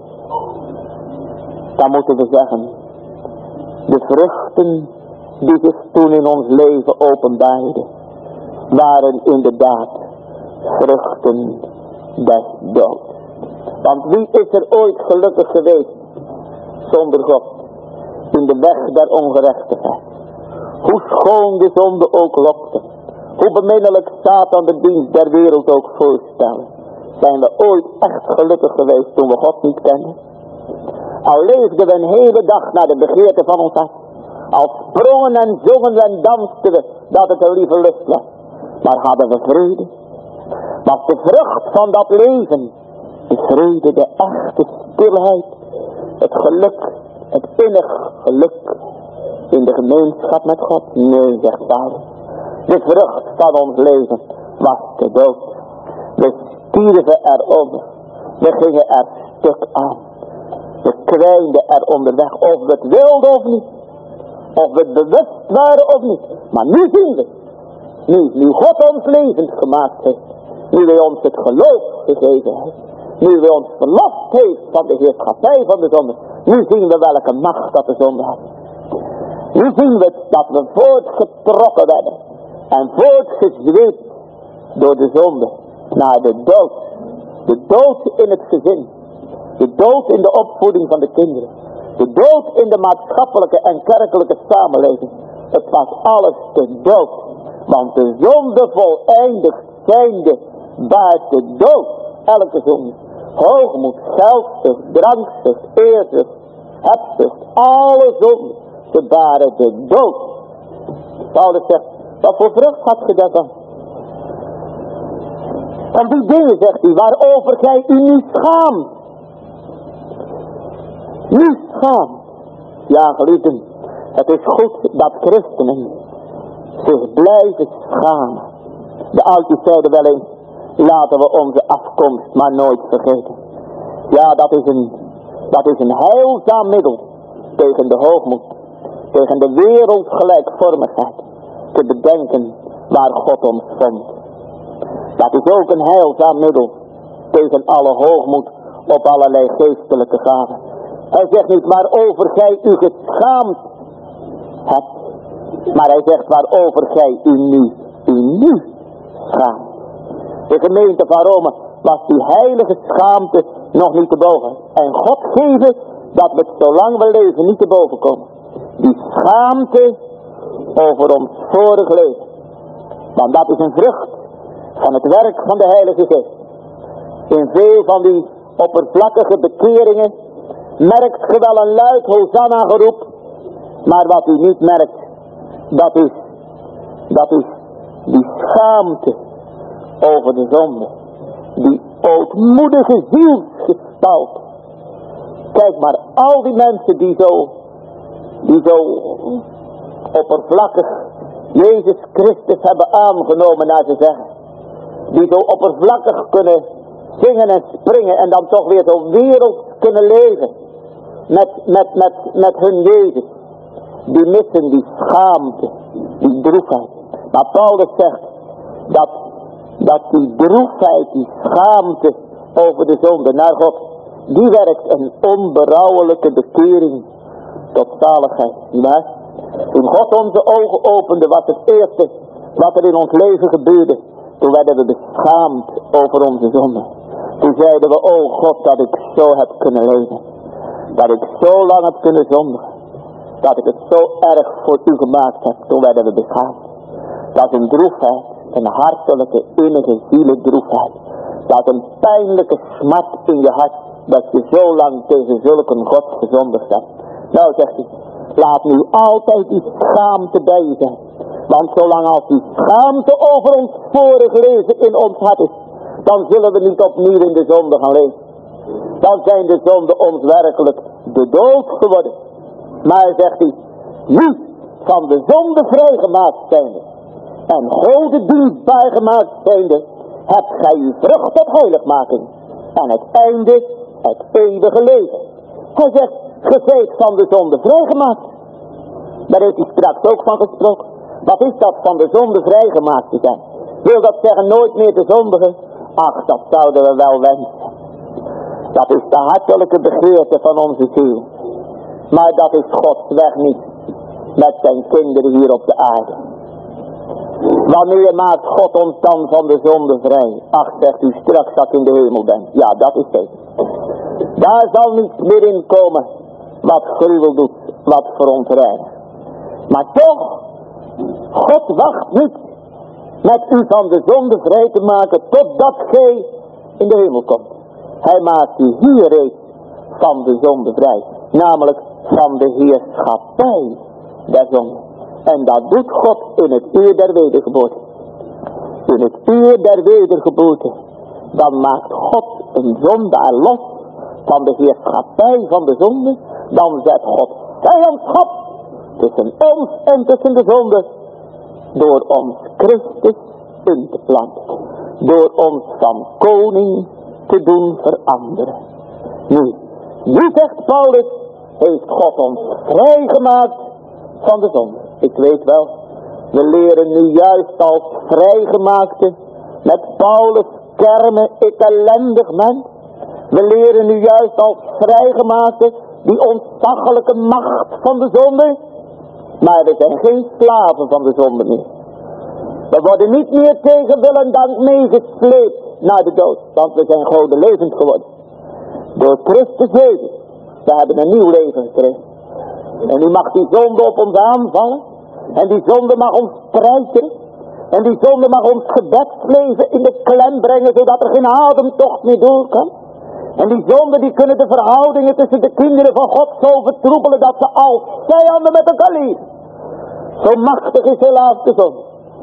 A: Dan moeten we zeggen, de vruchten die zich toen in ons leven openbaarden, waren inderdaad vruchten des doods. Want wie is er ooit gelukkig geweest zonder God in de weg der ongerechtigheid? Hoe schoon de zonde ook lokte, hoe beminnelijk Satan de dienst der wereld ook voorstellen, zijn we ooit echt gelukkig geweest toen we God niet kenden? Al leefden we een hele dag naar de begeerte van ons hart. Al sprongen en zongen we en dansten we dat het een lieve lust was. Maar hadden we vrede? Was de vrucht van dat leven de vrede, de echte stilheid, het geluk, het innig geluk in de gemeenschap met God? Nee, zegt Paulus. De vrucht van ons leven was de dood. We stierven eronder. We gingen er stuk aan. We kwijnden er onderweg, of we het wilden of niet. Of we het bewust waren of niet. Maar nu zien we. Nu God ons levend gemaakt heeft. Nu hij ons het geloof gegeven heeft. Nu hij ons verlost heeft van de heerschappij van de zonde. Nu zien we welke macht dat de zonde had. Nu zien we dat we voortgetrokken werden. En voortgezweept door de zonde. Naar de dood. De dood in het gezin. De dood in de opvoeding van de kinderen. De dood in de maatschappelijke en kerkelijke samenleving. Het was alles de dood. Want de zonde voleindigd zijnde baart de dood. Elke zonde. Hoogmoed, geldzucht, drankzucht, eerzucht, hebzucht. Alle zonden. Ze baren de dood. Paulus zegt, wat voor vrucht had je daarvan? Van die dingen, zegt hij, waarover gij u nu schaamt. Nu schaamt. Ja, geliefden, het is goed dat christenen zich blijven schamen. De oudjes zeiden wel eens, laten we onze afkomst maar nooit vergeten. Ja, dat is een heilzaam middel tegen de hoogmoed, tegen de wereldgelijkvormigheid, te bedenken waar God ons vond. Dat is ook een heilzaam middel tegen alle hoogmoed op allerlei geestelijke gaven. Hij zegt niet waarover gij u geschaamd hebt, maar hij zegt waarover gij u nu schaamt. De gemeente van Rome was die heilige schaamte nog niet te boven. En God geven dat we het zolang we leven niet te boven komen. Die schaamte over ons vorig leven. Want dat is een vrucht van het werk van de Heilige Geest. In veel van die oppervlakkige bekeringen merkt ge wel een luid Hosanna geroep. Maar wat u niet merkt, dat is die schaamte over de zonde. Die ootmoedige zielsgestalte. Kijk maar, al die mensen die zo oppervlakkig Jezus Christus hebben aangenomen, naar ze zeggen. Die zo oppervlakkig kunnen zingen en springen en dan toch weer zo werelds kunnen leven. Met hun Jezus. Die missen die schaamte, die droefheid. Maar Paulus zegt dat die droefheid, die schaamte over de zonde naar God, die werkt een onberouwelijke bekering tot zaligheid. Nietwaar? Toen God onze ogen opende, was het eerste wat er in ons leven gebeurde. Toen werden we beschaamd over onze zonde. Toen zeiden we, oh God, dat ik zo heb kunnen leven. Dat ik zo lang heb kunnen zondigen. Dat ik het zo erg voor u gemaakt heb. Toen werden we beschaamd. Dat is een droefheid. Een hartelijke, innige zielendroefheid. Dat is een pijnlijke smart in je hart. Dat je zo lang tegen zulke God gezondigd hebt. Nou, zegt hij, laat nu altijd die schaamte bij je zijn. Want zolang als die schaamte over ons vorige leven in ons hart is, dan zullen we niet opnieuw in de zonde gaan leven. Dan zijn de zonden ons werkelijk de dood geworden. Maar zegt hij, nu van de zonde vrijgemaakt zijnde en Gode dienstbaar gemaakt zijnde, hebt gij uw vrucht tot heiligmaking en het einde het eeuwige leven. Hij zegt, ge zijt van de zonde vrijgemaakt. Daar heeft hij straks ook van gesproken. Wat is dat van de zonde vrijgemaakt te zijn? Wil dat zeggen nooit meer te zondigen? Ach, dat zouden we wel wensen. Dat is de hartelijke begeerte van onze ziel. Maar dat is Gods weg niet met zijn kinderen hier op de aarde. Wanneer maakt God ons dan van de zonde vrij? Ach, zegt u, straks dat ik in de hemel ben. Ja, dat is zeker. Daar zal niets meer in komen wat gruwel doet, wat verontreinigt. Maar toch, God wacht niet met u van de zonde vrij te maken totdat gij in de hemel komt. Hij maakt u hier reeds van de zonde vrij. Namelijk van de heerschappij der zonde. En dat doet God in het uur der wedergeboorte. In het uur der wedergeboorte. Dan maakt God een zondaar los van de heerschappij van de zonde. Dan zet God vijandschap tussen ons en tussen de zonde. Door ons Christus in te planten. Door ons van koning te doen veranderen. Nu zegt Paulus, heeft God ons vrijgemaakt van de zonde. Ik weet wel, we leren nu juist als vrijgemaakte met Paulus kermen, ik ellendig mens. We leren nu juist als vrijgemaakte die ontzaglijke macht van de zonde. Maar we zijn geen slaven van de zonde meer. We worden niet meer tegen wil en dank meegesleept naar de dood. Want we zijn Gode levend geworden. Door Christus Jezus. We hebben een nieuw leven gekregen. En nu mag die zonde op ons aanvallen. En die zonde mag ons treiteren. En die zonde mag ons gebedsleven in de klem brengen. Zodat er geen ademtocht meer door kan. En die zonde die kunnen de verhoudingen tussen de kinderen van God zo vertroebelen. Dat ze als vijanden met elkaar leven. Zo machtig is helaas de zonde.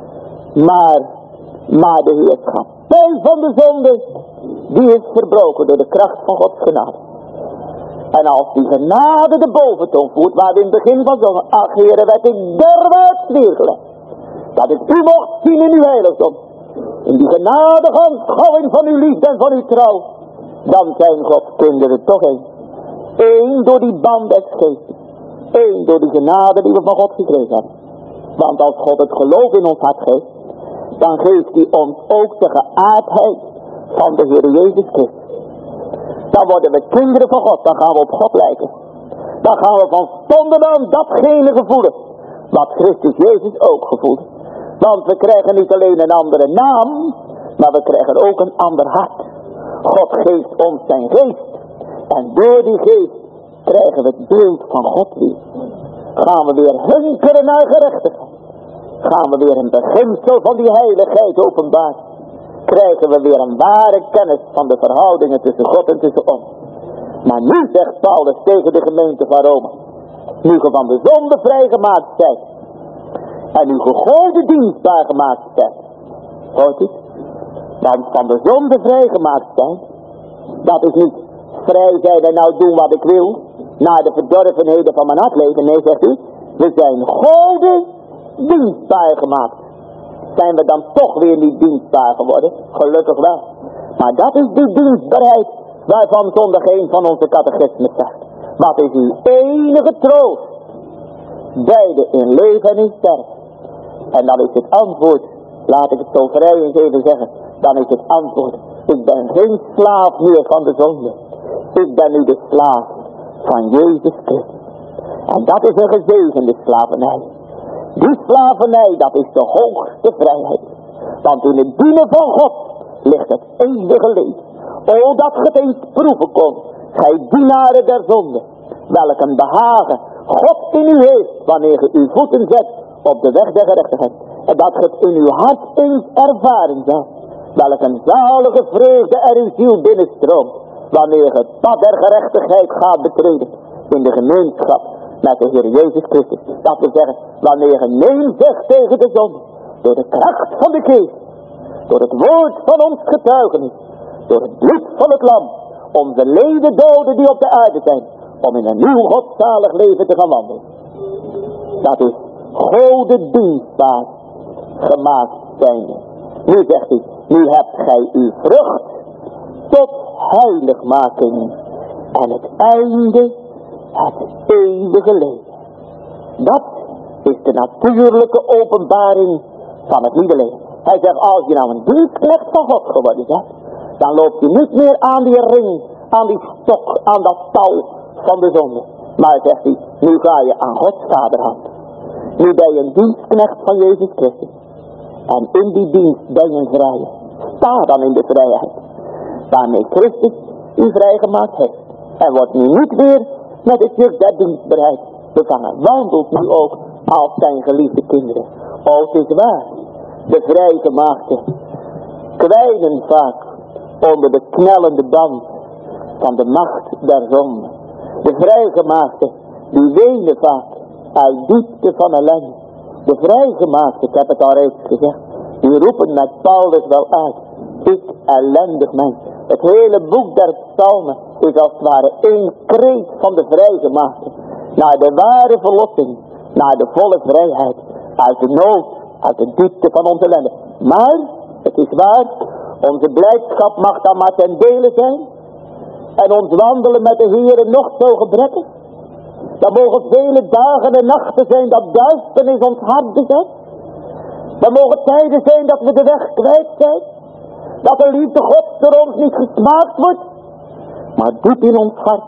A: Maar de heerschappij van de zonde, die is verbroken door de kracht van Gods genade. En als die genade de boventoon voert, waar we in het begin van zongen, ach Heere, werd ik derwaarts neergelegd. Dat ik u mocht zien in uw heiligdom. In die genadige aanschouwing van uw liefde en van uw trouw. Dan zijn Gods kinderen toch één. Eén door die band des geestes. Eén door die genade die we van God gekregen hebben. Want als God het geloof in ons hart geeft, dan geeft hij ons ook de geaardheid van de Heer Jezus Christus. Dan worden we kinderen van God, dan gaan we op God lijken. Dan gaan we van stonden aan datgene gevoelen, wat Christus Jezus ook gevoelde. Want we krijgen niet alleen een andere naam, maar we krijgen ook een ander hart. God geeft ons zijn geest. En door die geest krijgen we het beeld van God weer. Gaan we weer hunkeren naar gerechtigheid. Gaan we weer een beginsel van die heiligheid openbaar. Krijgen we weer een ware kennis van de verhoudingen tussen God en tussen ons. Maar nu zegt Paulus tegen de gemeente van Rome. Nu ge van de zonde vrijgemaakt zijt. En nu ge Gode dienstbaar gemaakt zijt. Hoort u? Want van de zonde vrijgemaakt zijn. Dat is niet vrij zijn en nou doen wat ik wil. Naar de verdorvenheden van mijn hart leven. Nee, zegt u. We zijn Gode dienstbaar gemaakt. Zijn we dan toch weer niet dienstbaar geworden? Gelukkig wel. Maar dat is de dienstbaarheid waarvan zondag een van onze catechismes zegt. Wat is uw enige troost? Beide in leven en in sterven. En dan is het antwoord, laat ik het zo vrij eens even zeggen. Dan is het antwoord, ik ben geen slaaf meer van de zonde. Ik ben nu de slaaf van Jezus Christus. En dat is een gezegende slavernij. Die slavernij, dat is de hoogste vrijheid. Want in het dienen van God ligt het eeuwige leven. O, dat ge het eens proeven kon, gij dienaren der zonde, welk een behagen God in u heeft, wanneer ge uw voeten zet op de weg der gerechtigheid. En dat ge het in uw hart eens ervaren zal, welk een zalige vreugde er uw ziel binnenstroomt, wanneer ge het pad der gerechtigheid gaat betreden, in de gemeenschap met de Heer Jezus Christus. Dat wil zeggen, wanneer je nee zegt tegen de zonde, door de kracht van de geest, door het woord van ons getuigenis, door het bloed van het lam, onze leden doden die op de aarde zijn, om in een nieuw godzalig leven te gaan wandelen. Dat is Gode dienstbaar gemaakt zijnde. Nu zegt hij, nu hebt gij uw vrucht tot heiligmaking en het einde het eeuwige leven. Dat is de natuurlijke openbaring van het nieuwe leven. Hij zegt, als je nou een dienstknecht van God geworden bent, dan loop je niet meer aan die ring, aan die stok, aan dat touw van de zonde. Maar zegt hij, nu ga je aan Gods vaderhand. Nu ben je een dienstknecht van Jezus Christus. En in die dienst ben je een vrije. Sta dan in de vrijheid waarmee Christus u vrijgemaakt heeft. En wordt nu niet weer met het juk der dienstbaarheid bevangen. Wandelt nu ook als zijn geliefde kinderen. O, het is waar. De vrijgemaakten kwijnen vaak onder de knellende band van de macht der zonde. De vrijgemaakten die wenen vaak uit diepte van ellende. De vrijgemaakten, ik heb het al reeds gezegd, die roepen met Paulus wel uit. Ik ellendig mens. Het hele boek der psalmen is als het ware één kreet van de vrijgemaakten. Naar de ware verlossing, naar de volle vrijheid. Uit de nood, uit de diepte van onze ellende. Maar, het is waar, onze blijdschap mag dan maar ten dele zijn. En ons wandelen met de Heere nog zo gebrekkig. Dan mogen vele dagen en nachten zijn dat duisternis ons hart bezet. Dan mogen tijden zijn dat we de weg kwijt zijn. Dat de liefde Gods door ons niet gesmaakt wordt. Maar diep in ons hart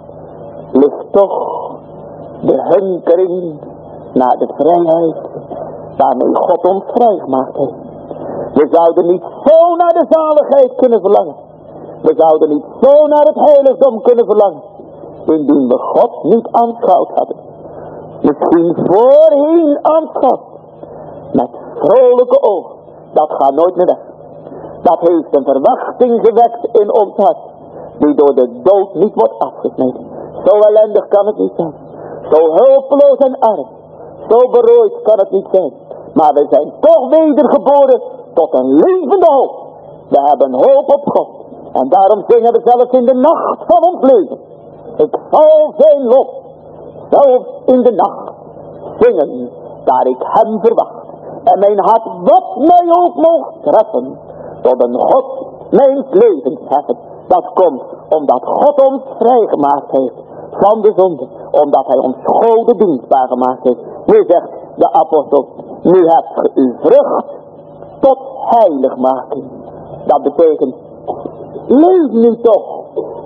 A: ligt toch de hunkering naar de vrijheid waarmee God ons vrijgemaakt heeft. We zouden niet zo naar de zaligheid kunnen verlangen. We zouden niet zo naar het heiligdom kunnen verlangen, indien we God niet aanschouwd hadden. Misschien voorheen aanschouwd, met vrolijke ogen. Dat gaat nooit meer weg. Dat heeft een verwachting gewekt in ons hart, die door de dood niet wordt afgesneden. Zo ellendig kan het niet zijn. Zo hulpeloos en arm. Zo berooid kan het niet zijn. Maar we zijn toch wedergeboren tot een levende hoop. We hebben hoop op God. En daarom zingen we zelfs in de nacht van ons leven. Ik zal zijn lof, zelfs in de nacht, zingen, daar ik hem verwacht. En mijn hart, wat mij ook mocht treffen, tot een God mijn levens heffen. Dat komt omdat God ons vrijgemaakt heeft van de zonde. Omdat hij ons Gode dienstbaar gemaakt heeft. Nu zegt de apostel, nu hebt ge uw vrucht tot heiligmaking. Dat betekent, leef nu toch,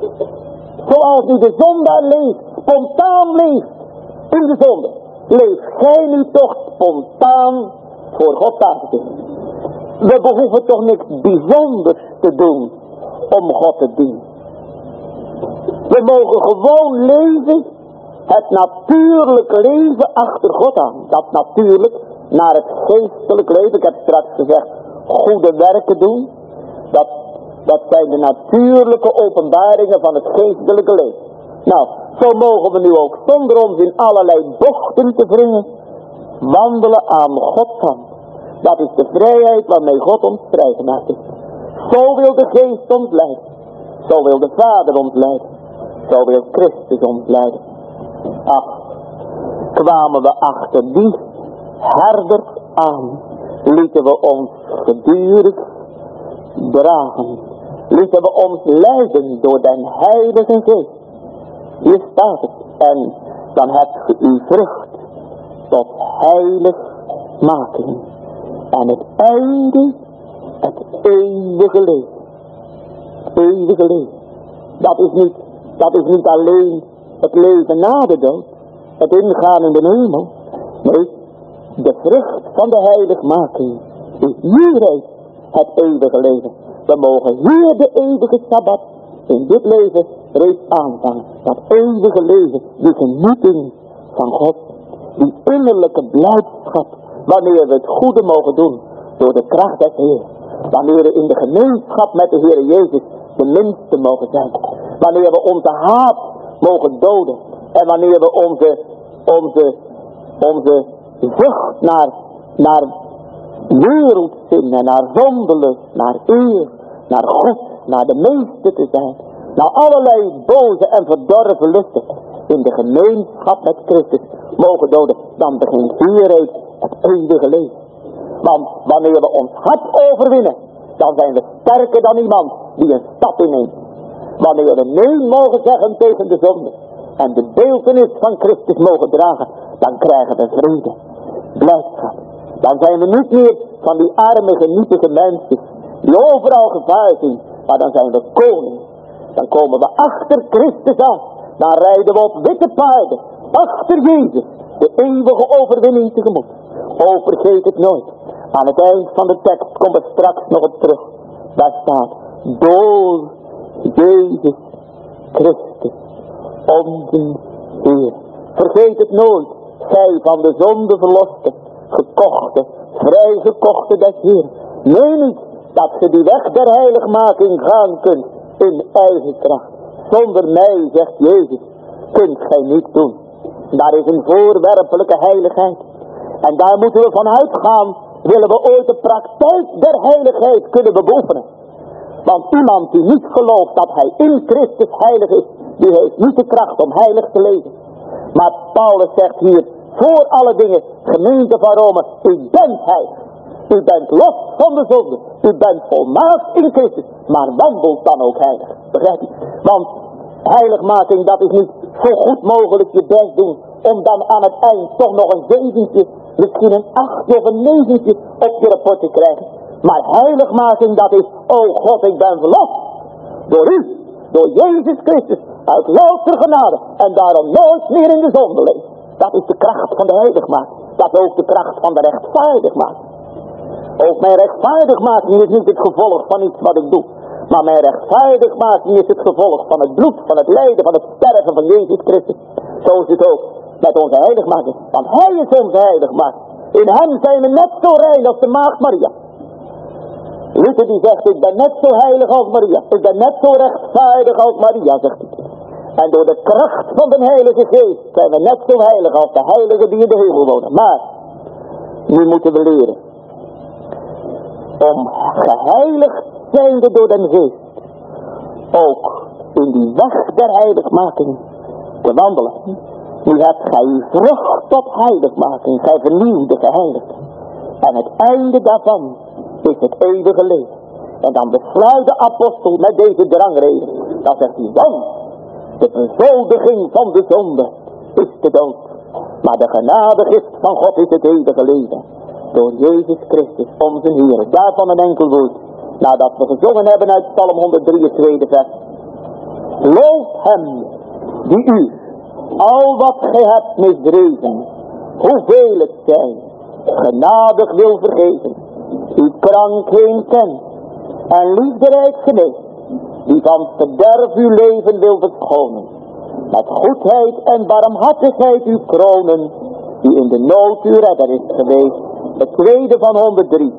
A: zoals u de zondaar leeft, spontaan leeft in de zonde. Leef gij nu toch spontaan voor God aangezicht. We behoeven toch niks bijzonders te doen om God te dienen. We mogen gewoon leven, het natuurlijke leven achter God aan. Dat natuurlijk naar het geestelijk leven. Ik heb straks gezegd, goede werken doen. Dat zijn de natuurlijke openbaringen van het geestelijke leven. Nou, zo mogen we nu ook zonder ons in allerlei bochten te wringen, wandelen aan Gods hand. Dat is de vrijheid waarmee God ons vrijgemaakt heeft. Zo wil de geest ons leiden. Zo wil de Vader ons leiden. Zo wil Christus ons leiden. Ach, kwamen we achter die herder aan, lieten we ons gedurig dragen. lieten we ons leiden door den Heilige Geest. Hier staat het. En dan hebt ge uw vrucht tot heiligmaking. En het einde, het eeuwige leven. Eeuwige leven. Dat is niet alleen het leven na de dood. Het ingaan in de hemel. Nee, de vrucht van de heiligmaking is hieruit het eeuwige leven. We mogen hier de eeuwige Sabbat in dit leven reeds aanvangen. Dat eeuwige leven, die genieting van God. Die innerlijke blijdschap, wanneer we het goede mogen doen door de kracht des Heer. Wanneer we in de gemeenschap met de Heer Jezus de minste mogen zijn. Wanneer we onze haat mogen doden. En wanneer we onze zucht naar wereldzin en naar zondelust, naar eer, naar God, naar de meeste te zijn. Naar allerlei boze en verdorven lusten in de gemeenschap met Christus mogen doden. Dan begint hieruit het eeuwige leven. Want wanneer we ons hart overwinnen, dan zijn we sterker dan iemand die een stap inneemt. Wanneer we nee mogen zeggen tegen de zonde en de beeltenis van Christus mogen dragen, dan krijgen we vrede, blijdschap. Dan zijn we niet meer van die arme genietige mensen die overal gevaar zien, maar dan zijn we koning. Dan komen we achter Christus aan. Dan rijden we op witte paarden, achter Jezus, de eeuwige overwinning tegemoet. O, vergeet het nooit. Aan het eind van de tekst komen we straks nog op terug. Daar staat, door Jezus Christus, onze Heer. Vergeet het nooit, gij van de zonde verloste, gekochte, vrijgekochte des Heer. Meen niet dat ge die weg der heiligmaking gaan kunt in eigen kracht. Zonder mij, zegt Jezus, kunt gij niet doen. Daar is een voorwerpelijke heiligheid. En daar moeten we van uitgaan, willen we ooit de praktijk der heiligheid kunnen beoefenen. Want iemand die niet gelooft dat hij in Christus heilig is, die heeft niet de kracht om heilig te leven. Maar Paulus zegt hier, voor alle dingen, gemeente van Rome, u bent heilig. U bent los van de zonde. U bent volmaakt in Christus. Maar wandelt dan ook heilig. Begrijp je? Want heiligmaking, dat is niet zo goed mogelijk je best doen. Om dan aan het eind toch nog een 7, misschien een 8 of een 9 op je rapport te krijgen. Maar heiligmaking, dat is, oh God, ik ben verlost. Door u. Door Jezus Christus. Uit louter genade. En daarom nooit meer in de zonde leven. Dat is de kracht van de heiligmaking. Dat is ook de kracht van de rechtvaardigmaking. Ook mijn rechtvaardigmaking is niet het gevolg van iets wat ik doe. Maar mijn rechtvaardigmaking is het gevolg van het bloed, van het lijden, van het sterven van Jezus Christus. Zo is het ook met onze heiligmaking. Want Hij is onze heiligmaking. In Hem zijn we net zo rein als de maagd Maria. Luther die zegt, ik ben net zo heilig als Maria. Ik ben net zo rechtvaardig als Maria, zegt hij. En door de kracht van de Heilige Geest zijn we net zo heilig als de heiligen die in de hemel wonen. Maar, nu moeten we leren. Om geheiligd zijnde door den Geest, ook in die weg der heiligmaking te wandelen. Nu hebt gij uw vrucht tot heiligmaking, gij vernieuwde geheiligd. En het einde daarvan is het eeuwige leven. En dan besluit de apostel met deze drangreden. Dan zegt hij, want de bezoldiging van de zonde is de dood. Maar de genadegift van God is het eeuwige leven. Door Jezus Christus, onze Heer. Daarvan een enkel woord. Nadat we gezongen hebben uit Psalm 103, vers. Loof hem, die u, al wat gij hebt misdreven, hoeveel het zij, genadig wil vergeven. Die krankheid kent en liefderijk geneest, die van verderf uw leven wil verschonen. Met goedheid en barmhartigheid uw kronen, die in de nood uw redder is geweest. Het tweede van 103.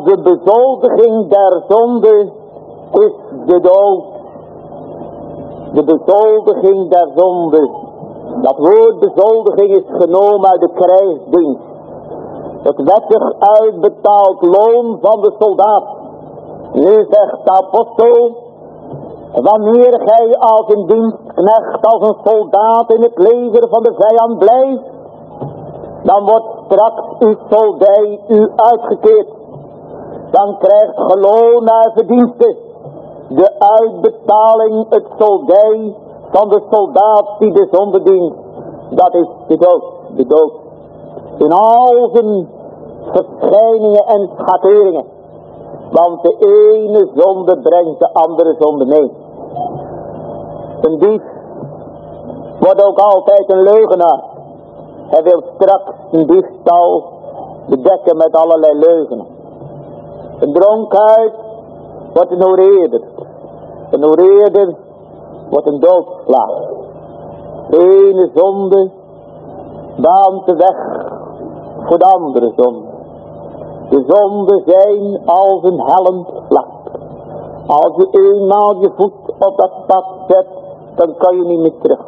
A: de bezoldiging der zonde is de dood. De bezoldiging der zonde. Dat woord bezoldiging is genomen uit de krijgsdienst. Het wettig uitbetaald loon van de soldaat. Nu zegt de apostel, wanneer gij als een dienstknecht, als een soldaat in het leger van de vijand blijft, dan wordt straks uw soldij u uitgekeerd. Dan krijgt ge loon naar verdienste. De uitbetaling, het soldij van de soldaat die de zonde dient. Dat is de dood. De dood. In al zijn verschijningen en schateringen. Want de ene zonde brengt de andere zonde mee. Een dief wordt ook altijd een leugenaar. Hij wil straks een diefstal bedekken met allerlei leugens. Een dronkaard wordt een oreerder. Een oreerder wordt een doodslaaf. De ene zonde baant de weg voor de andere zonde. De zonden zijn als een hellend vlak. Als je eenmaal je voet op dat pad zet, dan kan je niet meer terug.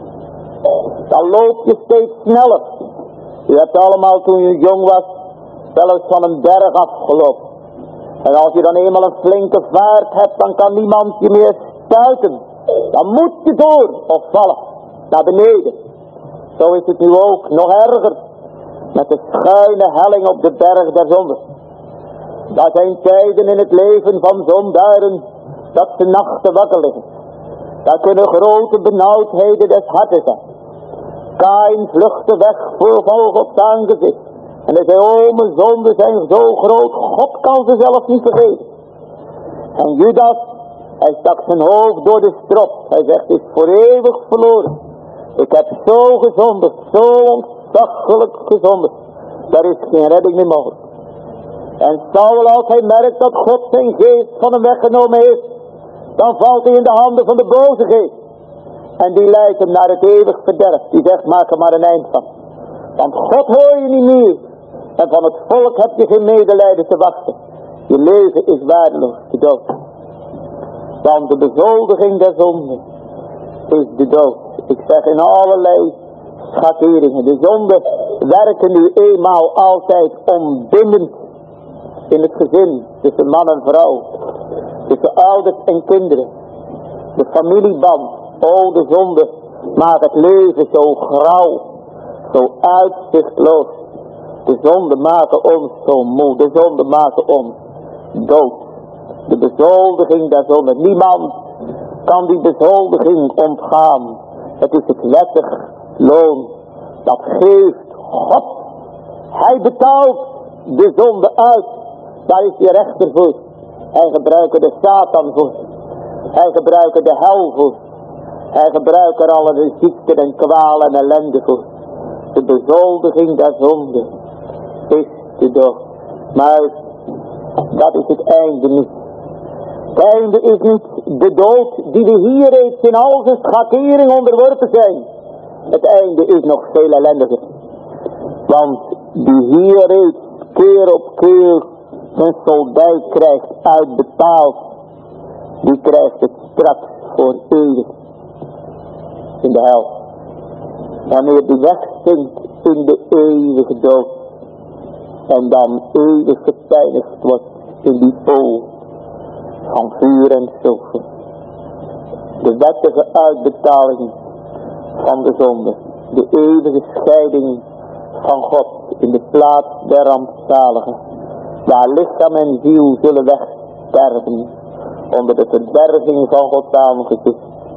A: Dan loop je steeds sneller. Je hebt allemaal toen je jong was wel eens van een berg afgelopen. En als je dan eenmaal een flinke vaart hebt, dan kan niemand je meer stuiten. Dan moet je door of vallen naar beneden. Zo is het nu ook, nog erger. Met de schuine helling op de berg der zonde. Dat zijn tijden in het leven van zondaren dat ze nachten wakker liggen. Daar kunnen grote benauwdheden des harten zijn. Kain vluchtte weg voor Gods aangezicht. En hij zei, oh mijn zonden zijn zo groot, God kan ze zelf niet vergeten. En Judas, hij stak zijn hoofd door de strop. Hij zegt, het is voor eeuwig verloren. Ik heb zo gezondigd, zo ontzaglijk gezondigd. Daar is geen redding meer mogelijk. En Saul, als hij merkt dat God zijn geest van hem weggenomen heeft, dan valt hij in de handen van de boze geest. En die leidt hem naar het eeuwig verderf. Die zegt, maak er maar een eind van. Want God hoor je niet meer. En van het volk heb je geen medelijden te wachten. Je leven is waardeloos, de dood. Want de bezoldiging der zonde is de dood. Ik zeg in allerlei schateringen. De zonden werken nu eenmaal altijd ontbindend in het gezin. Tussen man en vrouw. Tussen ouders en kinderen. De familieband. Oh, de zonde maakt het leven zo grauw. Zo uitzichtloos. De zonde maken ons zo moe. De zonde maken ons dood. De bezoldiging der zonde. Niemand kan die bezoldiging ontgaan. Het is het wettig loon. Dat geeft God. Hij betaalt de zonde uit. Daar is hij rechter voor. Hij gebruikt de Satan voor. Hij gebruikt de hel voor. Hij gebruikt er alle ziekten en kwalen en ellende voor. De bezoldiging der zonde is de dood. Maar dat is het einde niet. Het einde is niet de dood die we hier reeds in al zijn schakering onderworpen zijn. Het einde is nog veel ellendiger. Want die hier reeds keer op keer zijn soldij krijgt uitbetaald, die krijgt het straks voor eeuwig in de hel. Wanneer die wegzinkt in de eeuwige dood en dan eeuwig gepijnigd wordt in die pool van vuur en zilver. De wettige uitbetaling van de zonde. De eeuwige scheiding van God in de plaats der rampzaligen. Waar lichaam en ziel zullen wegsterven onder de verderving van Gods aangezicht.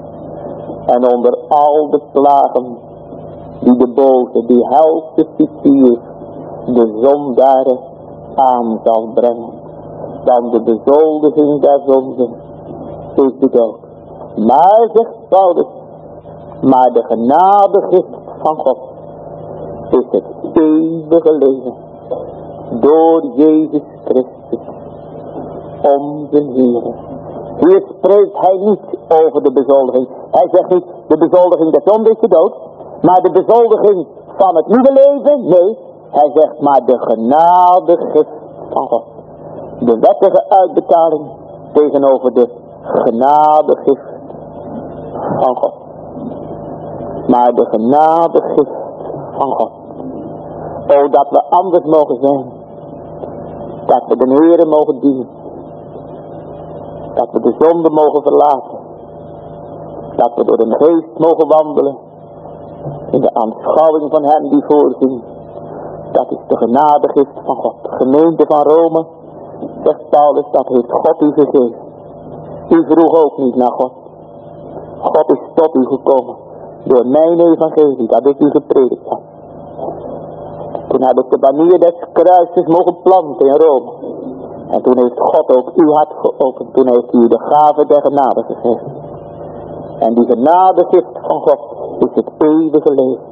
A: En onder al de plagen die de boze, die helse cipier, de zondaren aan zal brengen. Dan de bezoldiging der zonde is de dood. Maar, zegt Paulus, maar de genadegift van God is het eeuwige leven door Jezus Christus, onze Heer. Hier spreekt hij niet over de bezoldiging. Hij zegt niet, de bezoldiging der zonde is de dood, maar de bezoldiging van het nieuwe leven, nee. Hij zegt maar de genadegift van God. de wettige uitbetaling tegenover de genadegift van God. Maar de genadegift van God. O, dat we anders mogen zijn. Dat we de Heere mogen dienen. Dat we de zonde mogen verlaten. Dat we door de geest mogen wandelen. In de aanschouwing van hem die voorzien. Dat is de genadegift van God. De gemeente van Rome, zegt Paulus, dat heeft God u gegeven. U vroeg ook niet naar God. God is tot u gekomen. Door mijn evangelie, dat ik u gepredikt heb. Toen heb ik de banier des kruises mogen planten in Rome. En toen heeft God ook uw hart geopend. Toen heeft hij u de gave der genade gegeven. En die genadegift van God is het eeuwige leven.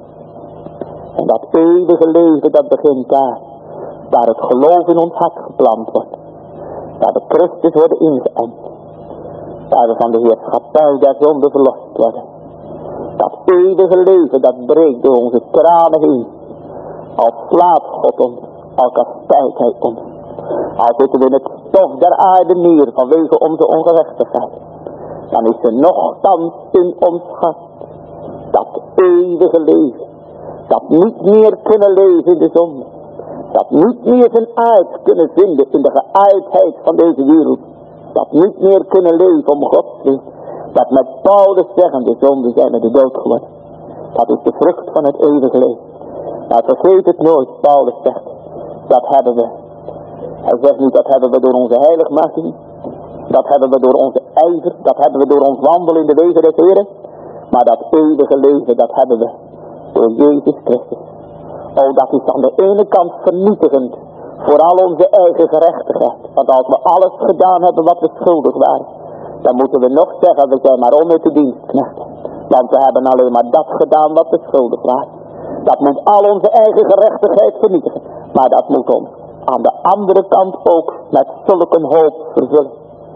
A: En dat eeuwige leven, dat begint daar. Waar het geloof in ons hart geplant wordt. Waar we Christus worden ingeënt. Waar we van de heerschappij der zonde verlost worden. Dat eeuwige leven, dat breekt door onze tranen heen. Al slaapt God ons, al kastijdt hij ons. Al zitten we in het stof der aarde neer vanwege onze ongerechtigheid. Dan is er nochtans in ons hart dat eeuwige leven. Dat niet meer kunnen leven in de zonde. Dat niet meer zijn aard kunnen vinden in de geaardheid van deze wereld. Dat niet meer kunnen leven om Gods wil. Dat met Paulus zeggen, de zonde zijn met de dood geworden. Dat is de vrucht van het eeuwige leven. Maar vergeet het nooit, Paulus zegt, dat hebben we. Hij zegt niet, dat hebben we door onze heiligmaking. Dat hebben we door onze ijver. Dat hebben we door ons wandelen in de wegen des Heren. Maar dat eeuwige leven, dat hebben we door Jezus Christus. Oh, dat is aan de ene kant vernietigend voor al onze eigen gerechtigheid. Want als we alles gedaan hebben wat we schuldig waren, dan moeten we nog zeggen, we zijn maar onnutte dienstknechten. Want we hebben alleen maar dat gedaan wat we schuldig waren. Dat moet al onze eigen gerechtigheid vernietigen. Maar dat moet ons aan de andere kant ook met zulke hoop vervullen.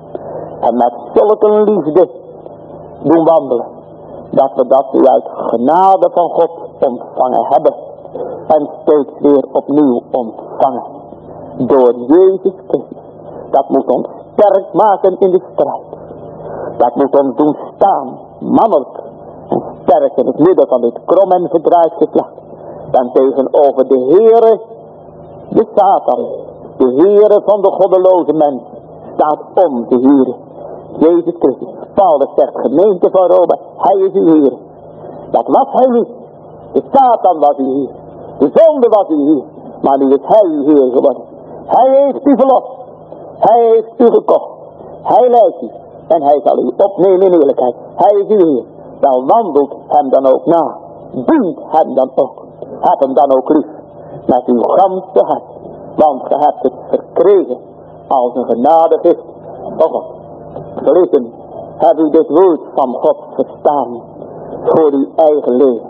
A: En met zulke liefde doen wandelen. Dat we dat nu uit genade van God ontvangen hebben. En steeds weer opnieuw ontvangen. Door Jezus Christus. Dat moet ons sterk maken in de strijd. Dat moet ons doen staan, mannelijk en sterk in het midden van dit krom en verdraaid geslacht. Dan tegenover de Heere, de Satan, de Heere van de goddeloze mens, staat onze Heere, Jezus Christus. Paulus zegt, gemeente van Rome, hij is uw Heer. Dat was hij niet. De Satan was uw Heer. De zonde was uw Heer. Maar nu is hij uw Heer geworden. Hij heeft u verlost. Hij heeft u gekocht. Hij leidt u. En hij zal u opnemen in eerlijkheid. Hij is uw Heer. Dan wandelt hem dan ook na. Dient hem dan ook. Heb hem dan ook lief. Met uw ganse hart. Want ge hebt het verkregen. Als een genadegift. Oh God. Geliefden. Heb u dit woord van God verstaan. Voor uw eigen leven.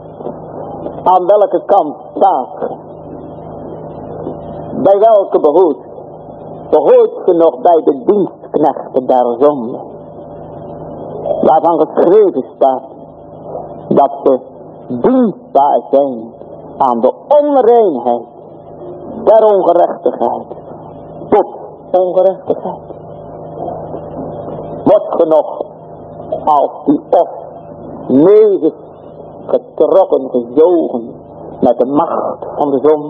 A: Aan welke kant staat ge? Bij welke behoort? Behoort ge nog bij de dienstknechten der zonde? Waarvan geschreven staat dat ze dienstbaar zijn aan de onreinheid der ongerechtigheid tot ongerechtigheid. Wordt ge nog als die of neven getrokken, gezogen met de macht van de zonde?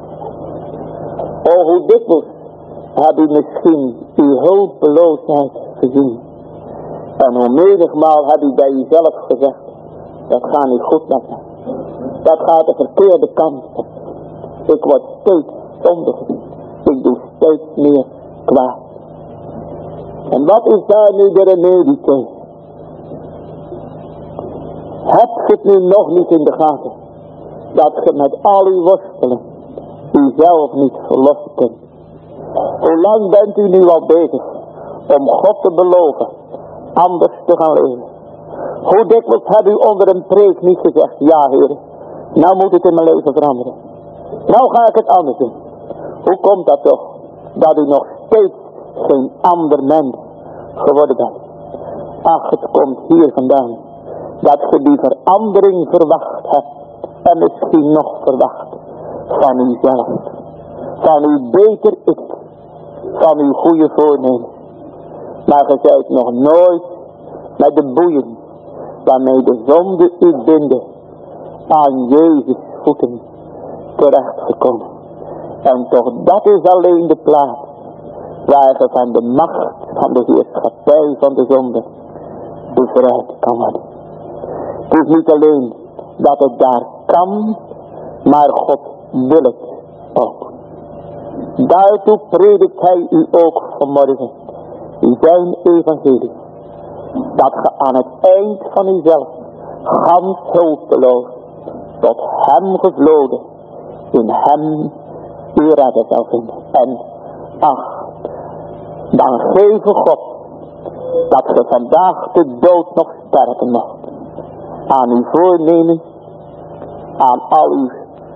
A: O, hoe dikwijls heb u misschien uw hulpeloosheid gezien. En hoe menigmaal heb u bij uzelf gezegd, dat gaat niet goed met me. Dat gaat de verkeerde kant op. Ik word steeds zondiger. Ik doe steeds meer kwaad. En wat is daar nu de remedie tegen? Heb je het nu nog niet in de gaten? Dat je met al uw worstelen uzelf niet verlossen kunt. Hoe lang bent u nu al bezig om God te beloven anders te gaan leven? Hoe dikwijls hebt u onder een preek niet gezegd, ja Heer, nou moet het in mijn leven veranderen. Nou ga ik het anders doen. Hoe komt dat toch? Dat u nog steeds geen ander mens geworden bent. Ach, het komt hier vandaan. Dat je die verandering verwacht hebt. En misschien nog verwacht van uzelf. Van uw beter ik. van uw goede voornemens. Maar ge zijt nog nooit met de boeien waarmee de zonde u binde aan Jezus voeten terechtgekomen. En toch dat is alleen de plaats waar ge van de macht van de heerschappij van de zonde bevrijd kan worden. Het is niet alleen dat het daar kan, maar God wil het ook. Daartoe predikt hij u ook vanmorgen zijn evangelie. Dat ge aan het eind van uzelf gans hulpeloos tot hem gevloden, in hem uw redder zal vinden. En ach, dan geve God dat ge vandaag de dood nog sterven mocht. Aan uw voornemens, aan al uw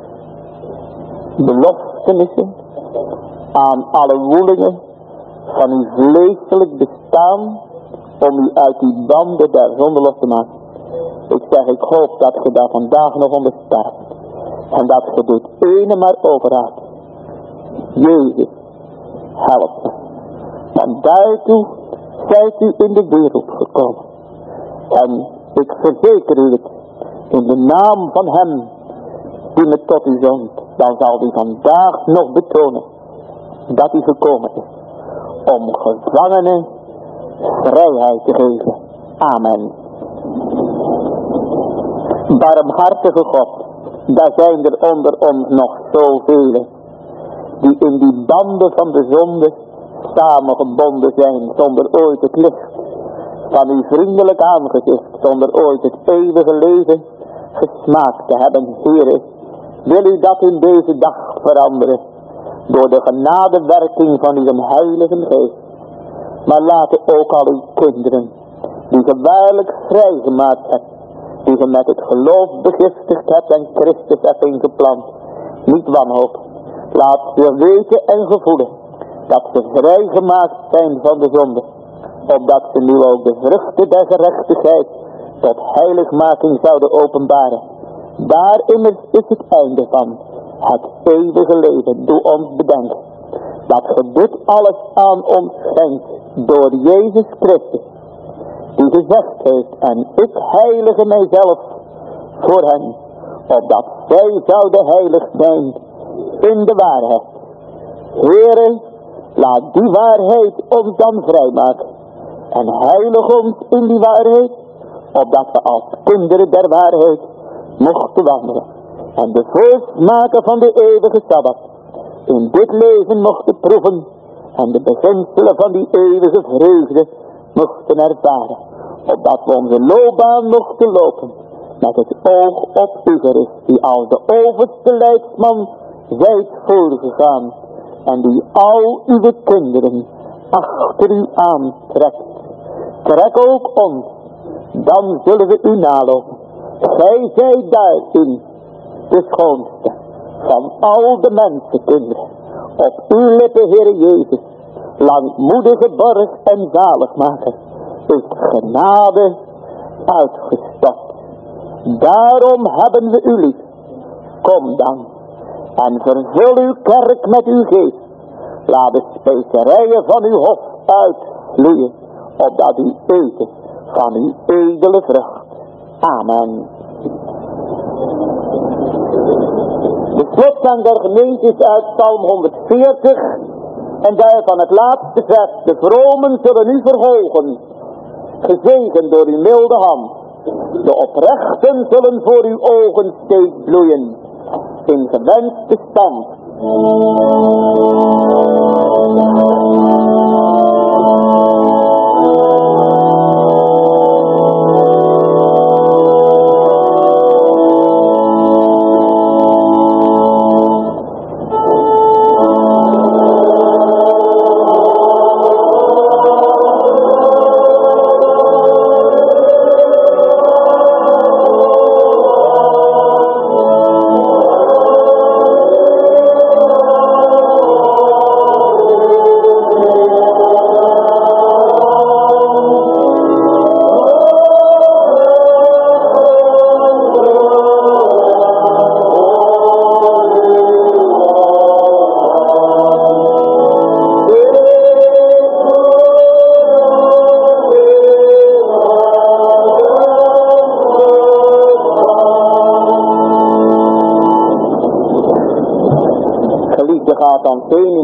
A: beloftenissen, aan alle woelingen van uw vleeselijk bestaan, om u uit die banden der zonde los te maken. Ik zeg, ik hoop dat ge daar vandaag nog onder sterft. En dat ge dit ene maar overhoudt. Jezus, help me. Want daartoe zijt u in de wereld gekomen. En ik verzeker u het, in de naam van hem die me tot u zond, dan zal hij vandaag nog betonen dat hij gekomen is om gevangenen vrijheid te geven. Amen. Barmhartige God, daar zijn er onder ons nog zoveel die in die banden van de zonde samengebonden zijn, zonder ooit het licht van uw vriendelijk aangezicht, zonder ooit het eeuwige leven gesmaakt te hebben. Heere, wil u dat in deze dag veranderen, door de genadewerking van uw heilige geest. Maar laten ook al uw kinderen, die ge waarlijk vrijgemaakt hebt, die ge met het geloof begiftigd hebt en Christus hebt ingeplant, niet wanhopen. Laat ze weten en gevoelen dat ze vrijgemaakt zijn van de zonde, opdat ze nu ook de vruchten der gerechtigheid tot heiligmaking zouden openbaren. Daar immers is het einde van het eeuwige leven. Doe ons bedenken dat ge dit alles aan ons schenkt door Jezus Christus, die gezegd heeft, en ik heilige mijzelf voor hen, opdat zij zouden heilig zijn in de waarheid. Heere, laat die waarheid ons dan vrijmaken en heilig ons in die waarheid, opdat we als kinderen der waarheid mochten wandelen en de voorsmaken van de eeuwige Sabbat in dit leven mochten proeven en de beginselen van die eeuwige vreugde mochten ervaren, opdat we onze loopbaan mochten lopen met het oog op u gericht, die als de overste leidsman zijt voorgegaan en die al uw kinderen achter u aantrekt. Trek ook ons, dan zullen we u nalopen. Gij zijt daarin de schoonste van al de mensenkinderen. Op uw lippen, Heere Jezus, langmoedige borg en zaligmaker, is genade uitgestort. Daarom hebben we u lief. Kom dan en vervul uw kerk met uw geest. Laat de specerijen van uw hof uitvloeien, opdat u eten van uw edele vrucht. Amen. De slotzang der gemeente is uit Psalm 140 en daarvan het laatste vers. De vromen zullen u verhogen, gezegend door uw milde hand. De oprechten zullen voor uw ogen steeds bloeien, in gewenste stand.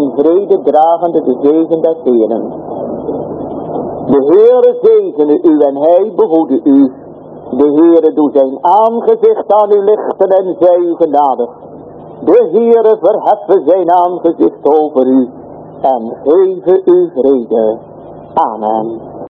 A: in vrede dragende de zegen des Heeren. De Heere zegene u en hij behoede u. De Heere doe zijn aangezicht aan u lichten en zij u genadig. De Heere verheffen zijn aangezicht over u en geven u vrede. Amen.